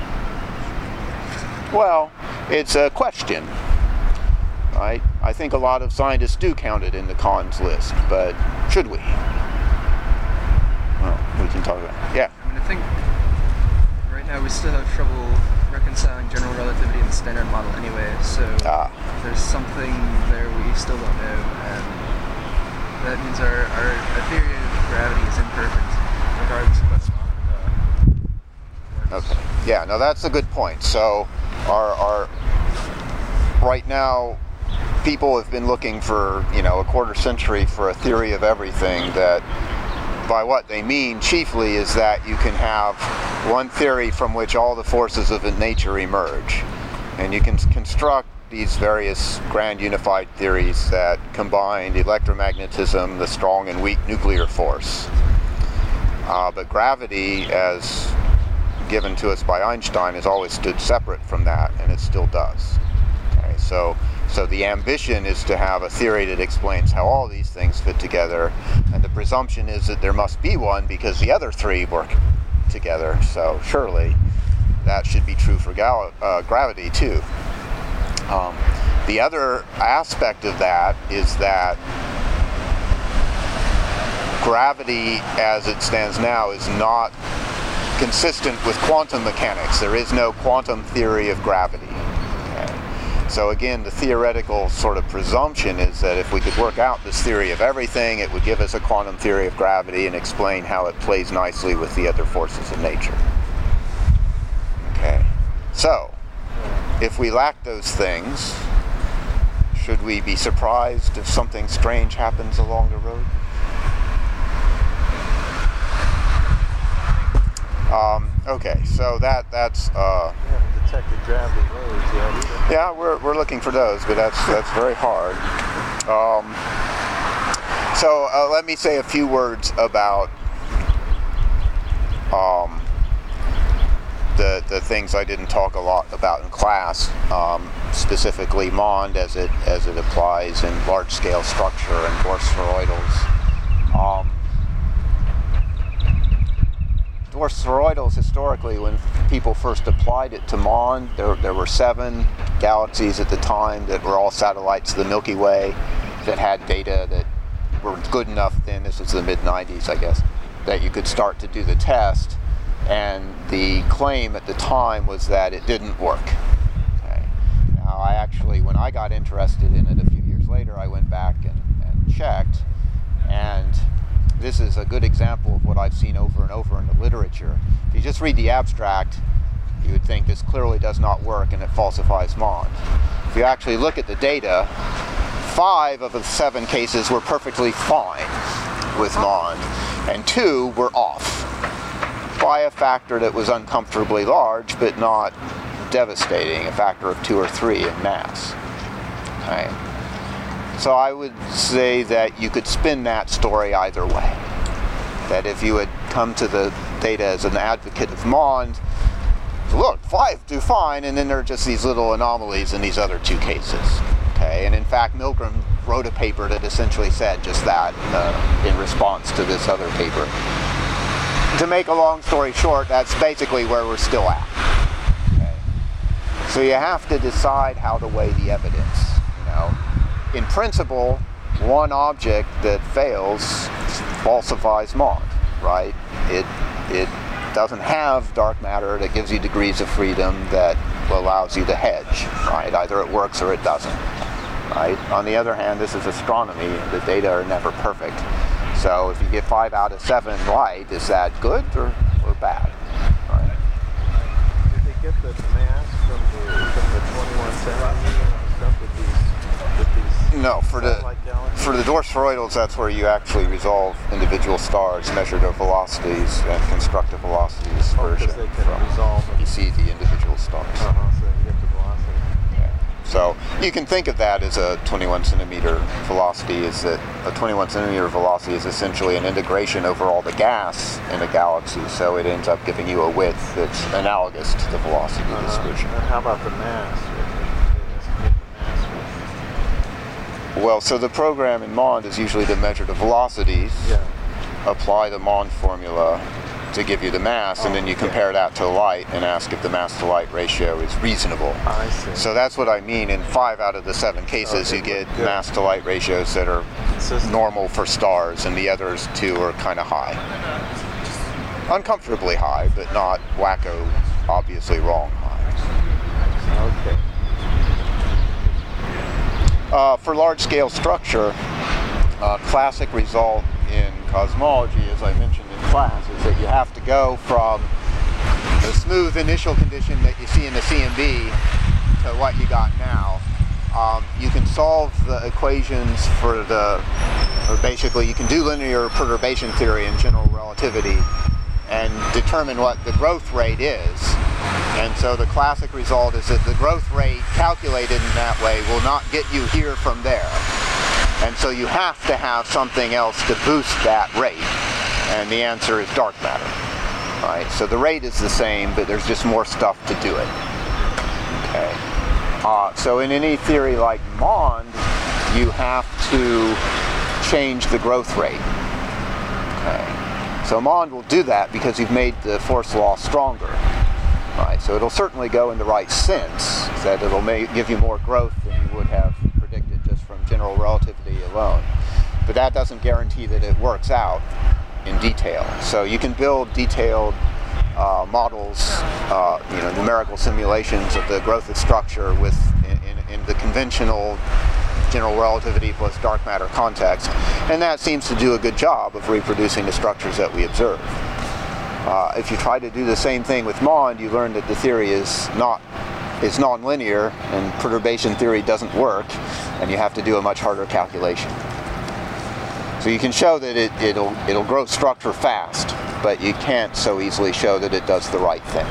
Well, it's a question, right? I think a lot of scientists do count it in the cons list, but should we? Well, we can talk about it. Yeah. I mean, I think right now we still have trouble reconciling general relativity and the standard model anyway, so ah. there's something there we still don't know, and that means our, our, our theory of gravity is imperfect, regardless of what's Okay. Yeah, no, that's a good point. So, our, our right now, people have been looking for, you know, a quarter century for a theory of everything that, by what they mean chiefly, is that you can have one theory from which all the forces of nature emerge. And you can construct these various grand unified theories that combine electromagnetism, the strong and weak nuclear force. Uh, but gravity, as given to us by Einstein, has always stood separate from that, and it still does. Okay, so, so the ambition is to have a theory that explains how all these things fit together, and the presumption is that there must be one because the other three work together, so surely that should be true for gal uh, gravity too. Um, the other aspect of that is that gravity as it stands now is not consistent with quantum mechanics. There is no quantum theory of gravity. Okay. So again, the theoretical sort of presumption is that if we could work out this theory of everything, it would give us a quantum theory of gravity and explain how it plays nicely with the other forces of nature. Okay. So, if we lack those things, should we be surprised if something strange happens along the road? Um, okay, so that that's. Uh, we haven't detected gravity waves yet either. Yeah, we're we're looking for those, but that's that's very hard. Um, so uh, let me say a few words about um, the the things I didn't talk a lot about in class, um, specifically MOND as it as it applies in large scale structure and dwarf spheroidals. Um, Dwarf spheroidals, historically, when people first applied it to MOND, there, there were seven galaxies at the time that were all satellites of the Milky Way that had data that were good enough then, this was the mid nineties, I guess, that you could start to do the test. And the claim at the time was that it didn't work. Okay. Now, I actually, when I got interested in it a few years later, I went back and, and checked, and this is a good example of what I've seen over and over in the literature. If you just read the abstract, you would think this clearly does not work and it falsifies MOND. If you actually look at the data, five of the seven cases were perfectly fine with MOND, and two were off by a factor that was uncomfortably large, but not devastating, a factor of two or three in mass. Okay. So I would say that you could spin that story either way. That if you had come to the data as an advocate of MOND, look, five do fine, and then there are just these little anomalies in these other two cases. Okay, and in fact, Milgram wrote a paper that essentially said just that uh, in response to this other paper. To make a long story short, that's basically where we're still at. Okay. So you have to decide how to weigh the evidence. You know, in principle, one object that fails falsifies MOND, right? It it doesn't have dark matter that gives you degrees of freedom that allows you to hedge, right? Either it works or it doesn't, right? On the other hand, this is astronomy. The data are never perfect. So if you get five out of seven right, is that good or, or bad? Right? Did they get the mass from the, from the twenty-one centimeter stuff with these, with these No, for the satellite galaxies? for the dwarf spheroidals, that's where you actually resolve individual stars, measure their velocities, and construct a velocities Oh, version. because they can from, resolve them. you see the individual stars. Uh-huh, so you get the velocity. So you can think of that as a twenty-one centimeter velocity. Is that a twenty-one centimeter velocity is essentially an integration over all the gas in a galaxy. So it ends up giving you a width that's analogous to the velocity Uh-huh. distribution. And how about the mass? Well, so the program in MOND is usually to measure the velocities, Yeah. apply the MOND formula to give you the mass, and then you compare that to light and ask if the mass to light ratio is reasonable. I see. So that's what I mean. In five out of the seven cases, Okay, you get good. mass to light ratios that are Consistent. normal for stars, and the others two are kind of high. Uncomfortably high, but not wacko, obviously wrong high. Okay. Uh, for large-scale structure, a classic result in cosmology, as I mentioned in class, is that you have to go from the smooth initial condition that you see in the C M B to what you got now. Um, you can solve the equations for the, or basically you can do linear perturbation theory in general relativity and determine what the growth rate is. And so the classic result is that the growth rate calculated in that way will not get you here from there. And so you have to have something else to boost that rate. And the answer is dark matter. Right? So the rate is the same, but there's just more stuff to do it. Okay. Uh, so in any theory like MOND, you have to change the growth rate. Okay. So MOND will do that because you've made the force law stronger. Right, so it'll certainly go in the right sense, that it'll may give you more growth than you would have predicted just from general relativity alone. But that doesn't guarantee that it works out in detail. So you can build detailed uh, models, uh, you know, numerical simulations of the growth of structure with in, in, in the conventional general relativity plus dark matter context, and that seems to do a good job of reproducing the structures that we observe. Uh, if you try to do the same thing with MOND, you learn that the theory is not is nonlinear and perturbation theory doesn't work, and you have to do a much harder calculation. So you can show that it, it'll it'll grow structure fast, but you can't so easily show that it does the right thing.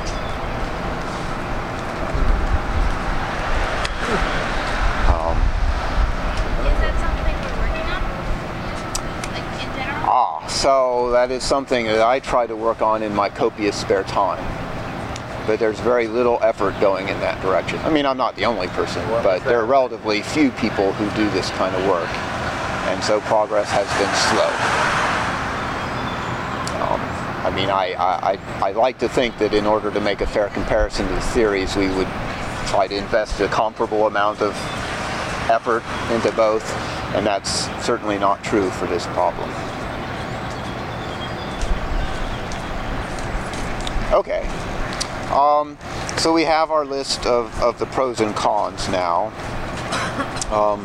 Um, Is that something we're working on? Like in general? Ah, so that is something that I try to work on in my copious spare time. But there's very little effort going in that direction. I mean, I'm not the only person, but there are relatively few people who do this kind of work. And so progress has been slow. Um, I mean, I, I, I, I like to think that in order to make a fair comparison to the theories, we would try to invest a comparable amount of effort into both, and that's certainly not true for this problem. Okay, um, so we have our list of, of the pros and cons now. Um,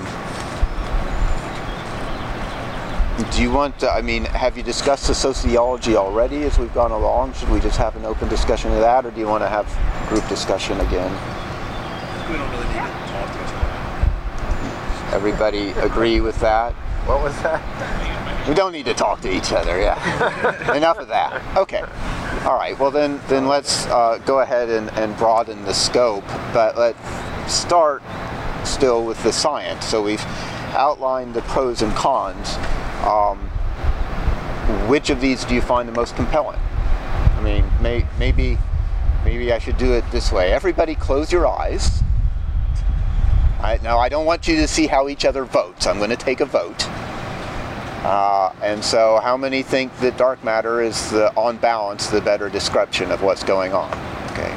do you want to, I mean, have you discussed the sociology already as we've gone along? Should we just have an open discussion of that, or do you want to have group discussion again? We don't really need to talk to each other. Everybody agree with that? What was that? We don't need to talk to each other, yeah. Enough of that. Okay. All right, well then, then let's uh, go ahead and, and broaden the scope, but let's start still with the science. So we've outline the pros and cons. Um, which of these do you find the most compelling? I mean, may, maybe, maybe I should do it this way. Everybody close your eyes. I, now, I don't want you to see how each other votes. I'm going to take a vote. Uh, and so how many think that dark matter is, the, on balance, the better description of what's going on? Okay.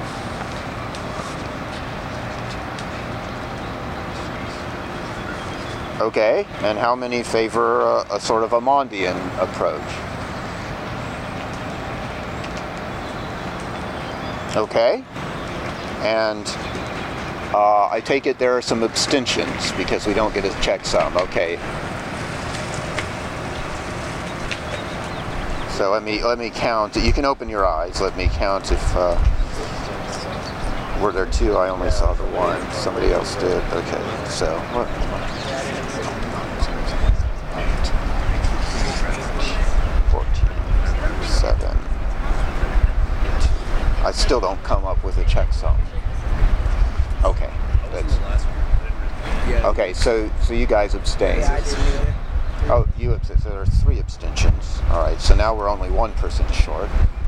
Okay, and how many favor a, a sort of a Mondian approach? Okay, and uh, I take it there are some abstentions because we don't get a checksum. Okay. So let me let me count. You can open your eyes. Let me count if uh, were there two. I only saw the one. Somebody else did. Okay. So what? fourteen, seven. I still don't come up with a checksum. Okay. That's, okay. So so you guys abstain. Oh, you abstain. So there are three abstentions. All right. So now we're only one person short.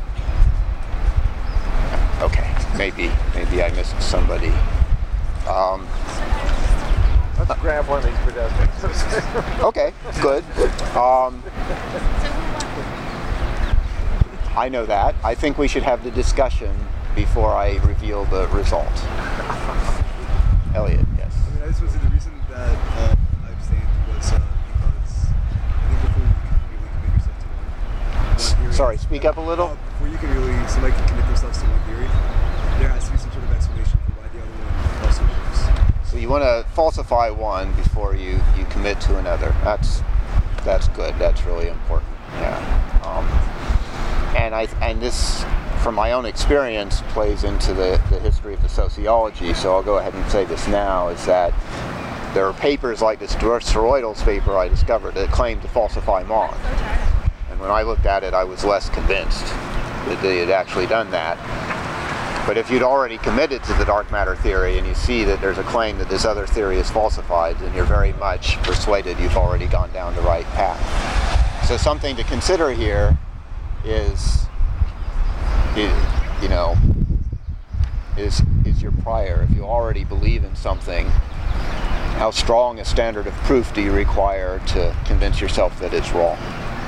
Okay. Maybe, maybe I missed somebody. Um, Let's grab one of these pedestrians. Okay. Good. Um, I know that. I think we should have the discussion before I reveal the result. Elliot, yes. I mean, I just want to say the reason that uh, I abstained was uh, because I think before you can really commit yourself to one theory. Sorry, speak up a little. Uh, before you can really, somebody can commit themselves to one theory, there has to be some sort of explanation for why the other one also works. So you want to falsify one before you, you commit to another. That's that's good. That's really important. Yeah. Um, and I and this, from my own experience, plays into the, the history of the sociology. So I'll go ahead and say this now: is that there are papers like this Toroidal's paper I discovered that claimed to falsify Mond. And when I looked at it, I was less convinced that they had actually done that. But if you'd already committed to the dark matter theory and you see that there's a claim that this other theory is falsified, then you're very much persuaded you've already gone down the right path. So something to consider here is, is you know, is, is your prior. If you already believe in something, how strong a standard of proof do you require to convince yourself that it's wrong?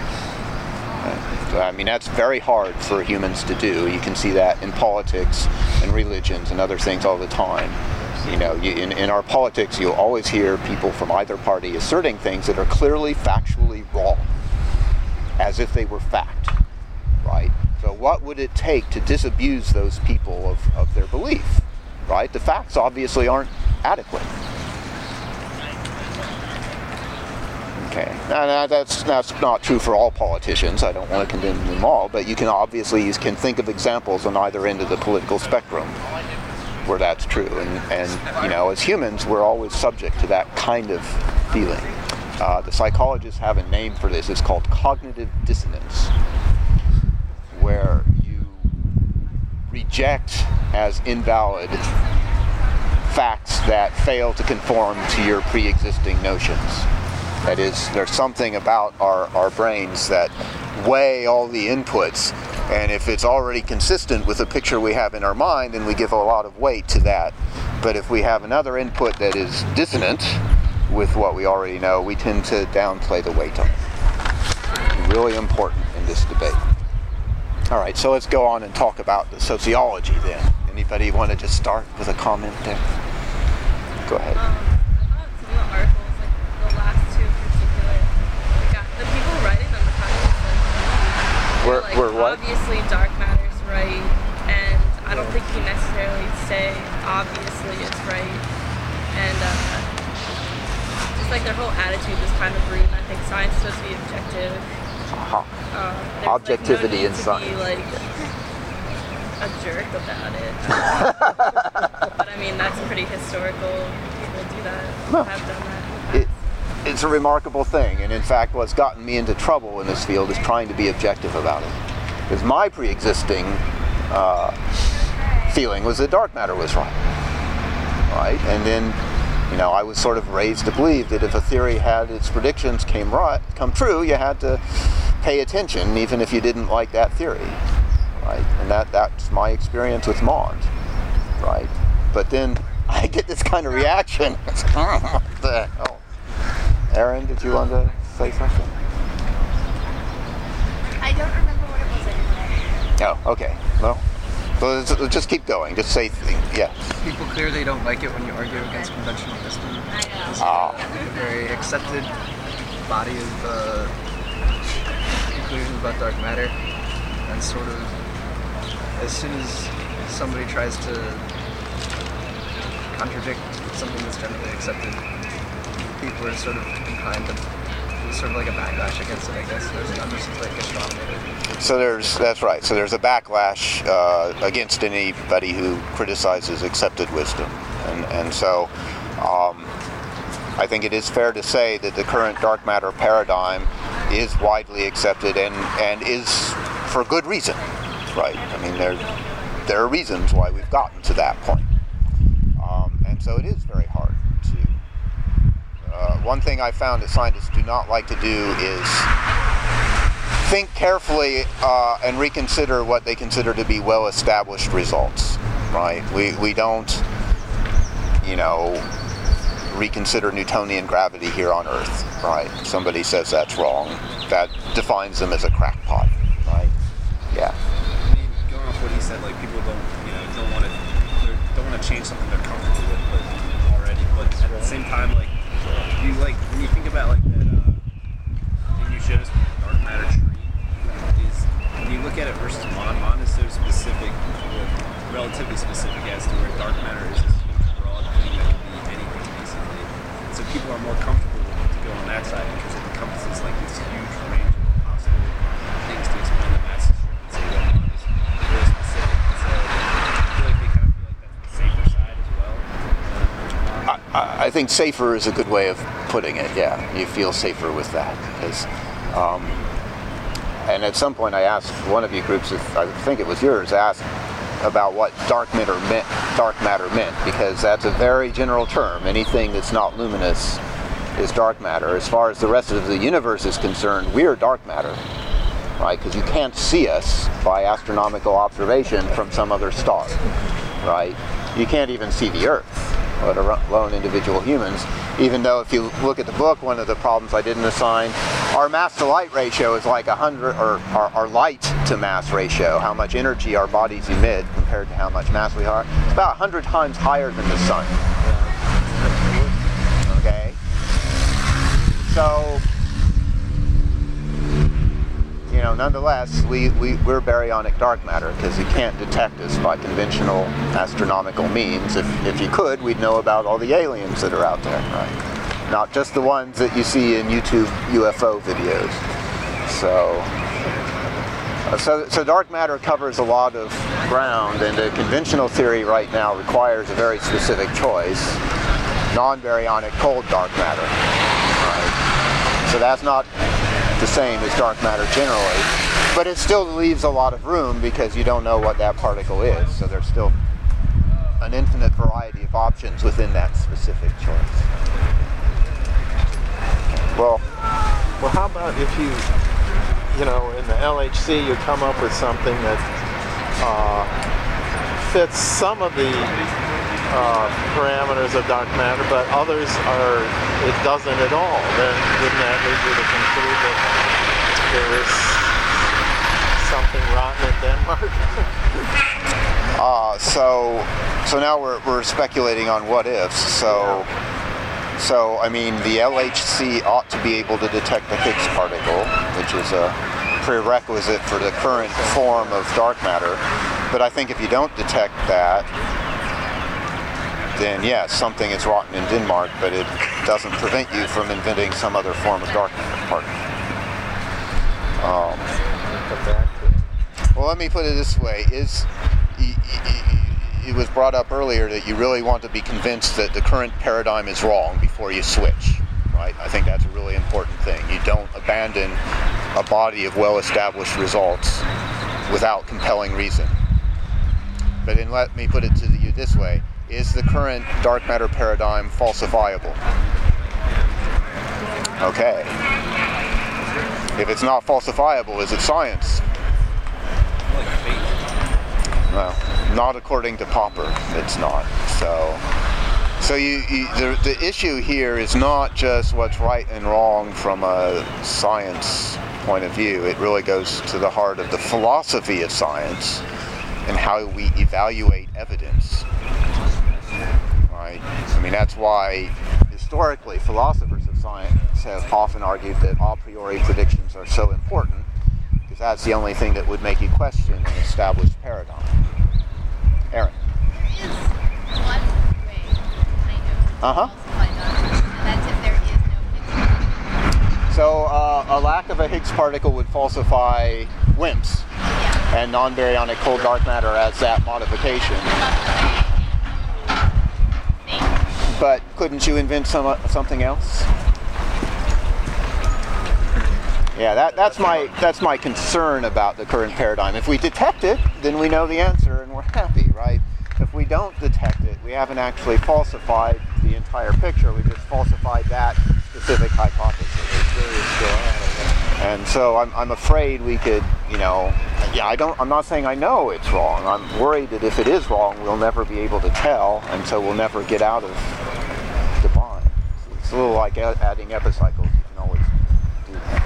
I mean, that's very hard for humans to do. You can see that in politics and religions and other things all the time. You know, you, in, in our politics, you'll always hear people from either party asserting things that are clearly factually wrong, as if they were fact, right? So what would it take to disabuse those people of, of their belief, right? The facts obviously aren't adequate. Okay, now, now that's that's not true for all politicians. I don't want to condemn them all, but you can obviously you can think of examples on either end of the political spectrum where that's true. And, and you know, as humans, we're always subject to that kind of feeling. Uh, the psychologists have a name for this. It's called cognitive dissonance, where you reject as invalid facts that fail to conform to your pre-existing notions. That is, there's something about our, our brains that weigh all the inputs, and if it's already consistent with the picture we have in our mind, then we give a lot of weight to that. But if we have another input that is dissonant with what we already know, we tend to downplay the weight on it. Really important in this debate. All right, so let's go on and talk about the sociology then. Anybody want to just start with a comment there? Go ahead. Um, I thought some of the articles, like the last two in particular, the, guy, the people writing them, the communists, like, we're, like we're what? obviously dark matter's right, and I don't think you necessarily say obviously it's right, and uh, just like their whole attitude was kind of rude. And I think science is supposed to be objective. Uh-huh. Um, Objectivity like, no in science. Be, like, a jerk about it. But I mean, that's pretty historical. People do that. No. Have done that. In the It, it's a remarkable thing, and in fact what's gotten me into trouble in this field is trying to be objective about it. Because my pre-existing uh, feeling was that dark matter was right. Right? And then You know, I was sort of raised to believe that if a theory had its predictions came right, come true, you had to pay attention, even if you didn't like that theory, right? And that that's my experience with Mond, right? But then I get this kind of reaction. It's like, oh, what the hell? Aaron, did you want to say something? I don't remember what it was anymore. Oh, okay. Well, well let's, let's just keep going. Just say things. Yeah. People clearly don't like it when you argue against conventional wisdom. It's Ah. a very accepted body of uh, conclusions about dark matter, and sort of as soon as somebody tries to contradict something that's generally accepted, people are sort of inclined to, there's sort of like a backlash against it, I guess. There's an understanding like a strong native. So there's, that's right. So there's a backlash uh, against anybody who criticizes accepted wisdom. And, and so um, I think it is fair to say that the current dark matter paradigm is widely accepted and, and is for good reason, right? I mean, there, there are reasons why we've gotten to that point. Um, and so it is very hard to... Uh, one thing I found that scientists do not like to do is think carefully uh, and reconsider what they consider to be well-established results, right? We, we don't, you know, reconsider Newtonian gravity here on Earth, right? Somebody says that's wrong. That defines them as a crackpot, right? Yeah. I mean, going off what he said, like people don't, you know, don't want to, don't want to change something they're comfortable with, but already. But at the same time, like you like when you think about like that uh, thing you showed us, with the dark matter tree, is when you look at it versus Mond, Mond is so specific, relatively specific as to where dark matter is this huge broad thing that can be anything basically. So people are more comfortable to go on that side because it encompasses like this huge range of possible things to explain the mass structure. So that Mond is very specific. So I feel like they kind of feel like that's the safer side as well. I, I think safer is a good way of putting it, yeah. You feel safer with that. Because, um, and at some point I asked one of you groups, if I think it was yours, asked about what dark matter meant, dark matter meant, because that's a very general term. Anything that's not luminous is dark matter. As far as the rest of the universe is concerned, we are dark matter, right? Because you can't see us by astronomical observation from some other star, right? You can't even see the Earth, let alone individual humans. Even though if you look at the book, one of the problems I didn't assign, our mass to light ratio is like a hundred, or our, our light to mass ratio, how much energy our bodies emit compared to how much mass we are. It's about a hundred times higher than the sun. Okay? So, you know, nonetheless, we, we, we're baryonic dark matter because you can't detect us by conventional astronomical means. If, if you could, we'd know about all the aliens that are out there, right? Not just the ones that you see in YouTube U F O videos. So, uh, so, so dark matter covers a lot of ground, and the conventional theory right now requires a very specific choice: non-baryonic cold dark matter. Right? So that's not the same as dark matter generally, but it still leaves a lot of room because you don't know what that particle is, so there's still an infinite variety of options within that specific choice. Well, well, how about if you, you know, in the L H C you come up with something that uh, fits some of the uh, parameters of dark matter, but others are, it doesn't at all. Then wouldn't that lead you to conclude that there is something rotten in Denmark? uh, so, so now we're, we're speculating on what ifs. So, yeah. so I mean, the L H C ought to be able to detect the Higgs particle, which is a prerequisite for the current form of dark matter. But I think if you don't detect that, then yes, something is rotten in Denmark, but it doesn't prevent you from inventing some other form of dark matter particle. Um, well, let me put it this way: is it was brought up earlier that you really want to be convinced that the current paradigm is wrong before you switch, right? I think that's a really important thing. You don't abandon a body of well-established results without compelling reason. But then let me put it to you this way: is the current dark matter paradigm falsifiable? Okay. If it's not falsifiable, is it science? Well, not according to Popper, it's not. So, so you, you the, the issue here is not just what's right and wrong from a science point of view. It really goes to the heart of the philosophy of science and how we evaluate evidence. Right? I mean, that's why historically philosophers of science have often argued that a priori predictions are so important, because that's the only thing that would make you question an established paradigm. Aaron. There is one way, kind of, Uh-huh. falsify doctrine, and that's if there is no Higgs particle. So uh, a lack of a Higgs particle would falsify WIMPs, Yeah. and non-baryonic cold dark matter as that modification. But couldn't you invent some something else? Yeah, that, that's my that's my concern about the current paradigm. If we detect it, then we know the answer and we're happy, right? If we don't detect it, we haven't actually falsified the entire picture. We just falsified that specific hypothesis. And so I'm, I'm afraid we could, you know, yeah, I don't, I'm not saying I know it's wrong. I'm worried that if it is wrong, we'll never be able to tell, and so we'll never get out of the bind. It's a little like adding epicycles. You can always do that.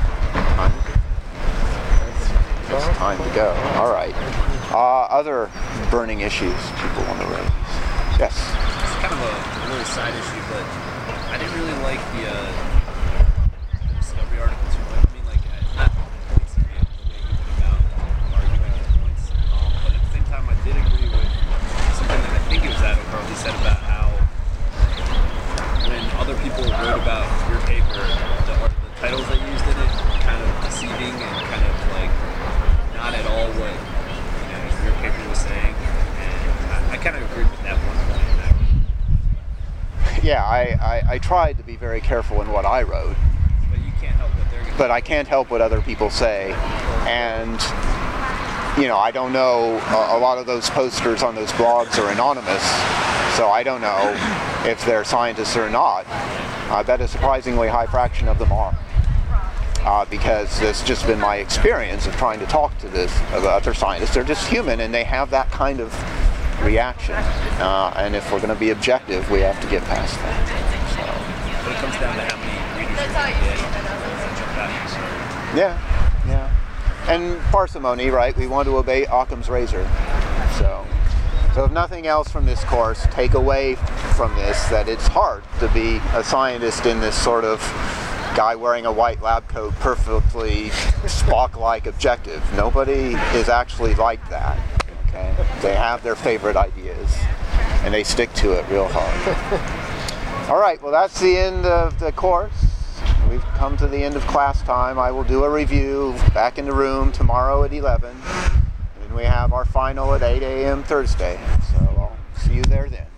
It's time to go. All right. Uh, other burning issues people want to raise? Yes? It's kind of a, a really side issue, but I didn't really like the, uh, the discovery article too much. I mean, like, not points you get, the way you went about arguing the points, um, but at the same time, I did agree with something that I think it was Adam Carley said about how when other people wrote about your paper, the, art, the titles they used in it were kind of deceiving and kind of like not at all what you know your paper was saying, and I, I kind of agreed with that one point. Yeah, I, I, I tried to be very careful in what I wrote. But you can't help what they're going to But I can't help what other people say. And, you know, I don't know, a, a lot of those posters on those blogs are anonymous, so I don't know if they're scientists or not. I bet a surprisingly high fraction of them are. Uh, because it's just been my experience of trying to talk to this of other scientists. They're just human and they have that kind of reaction. Uh, and if we're going to be objective, we have to get past that. So. But it comes down to how many readers you get. Yeah, yeah. And parsimony, right? We want to obey Occam's razor. So, so if nothing else from this course, take away from this that it's hard to be a scientist in this sort of guy wearing a white lab coat, perfectly Spock-like objective. Nobody is actually like that. Okay? They have their favorite ideas, and they stick to it real hard. All right, well that's the end of the course. We've come to the end of class time. I will do a review back in the room tomorrow at eleven, and we have our final at eight A M Thursday. So I'll see you there then.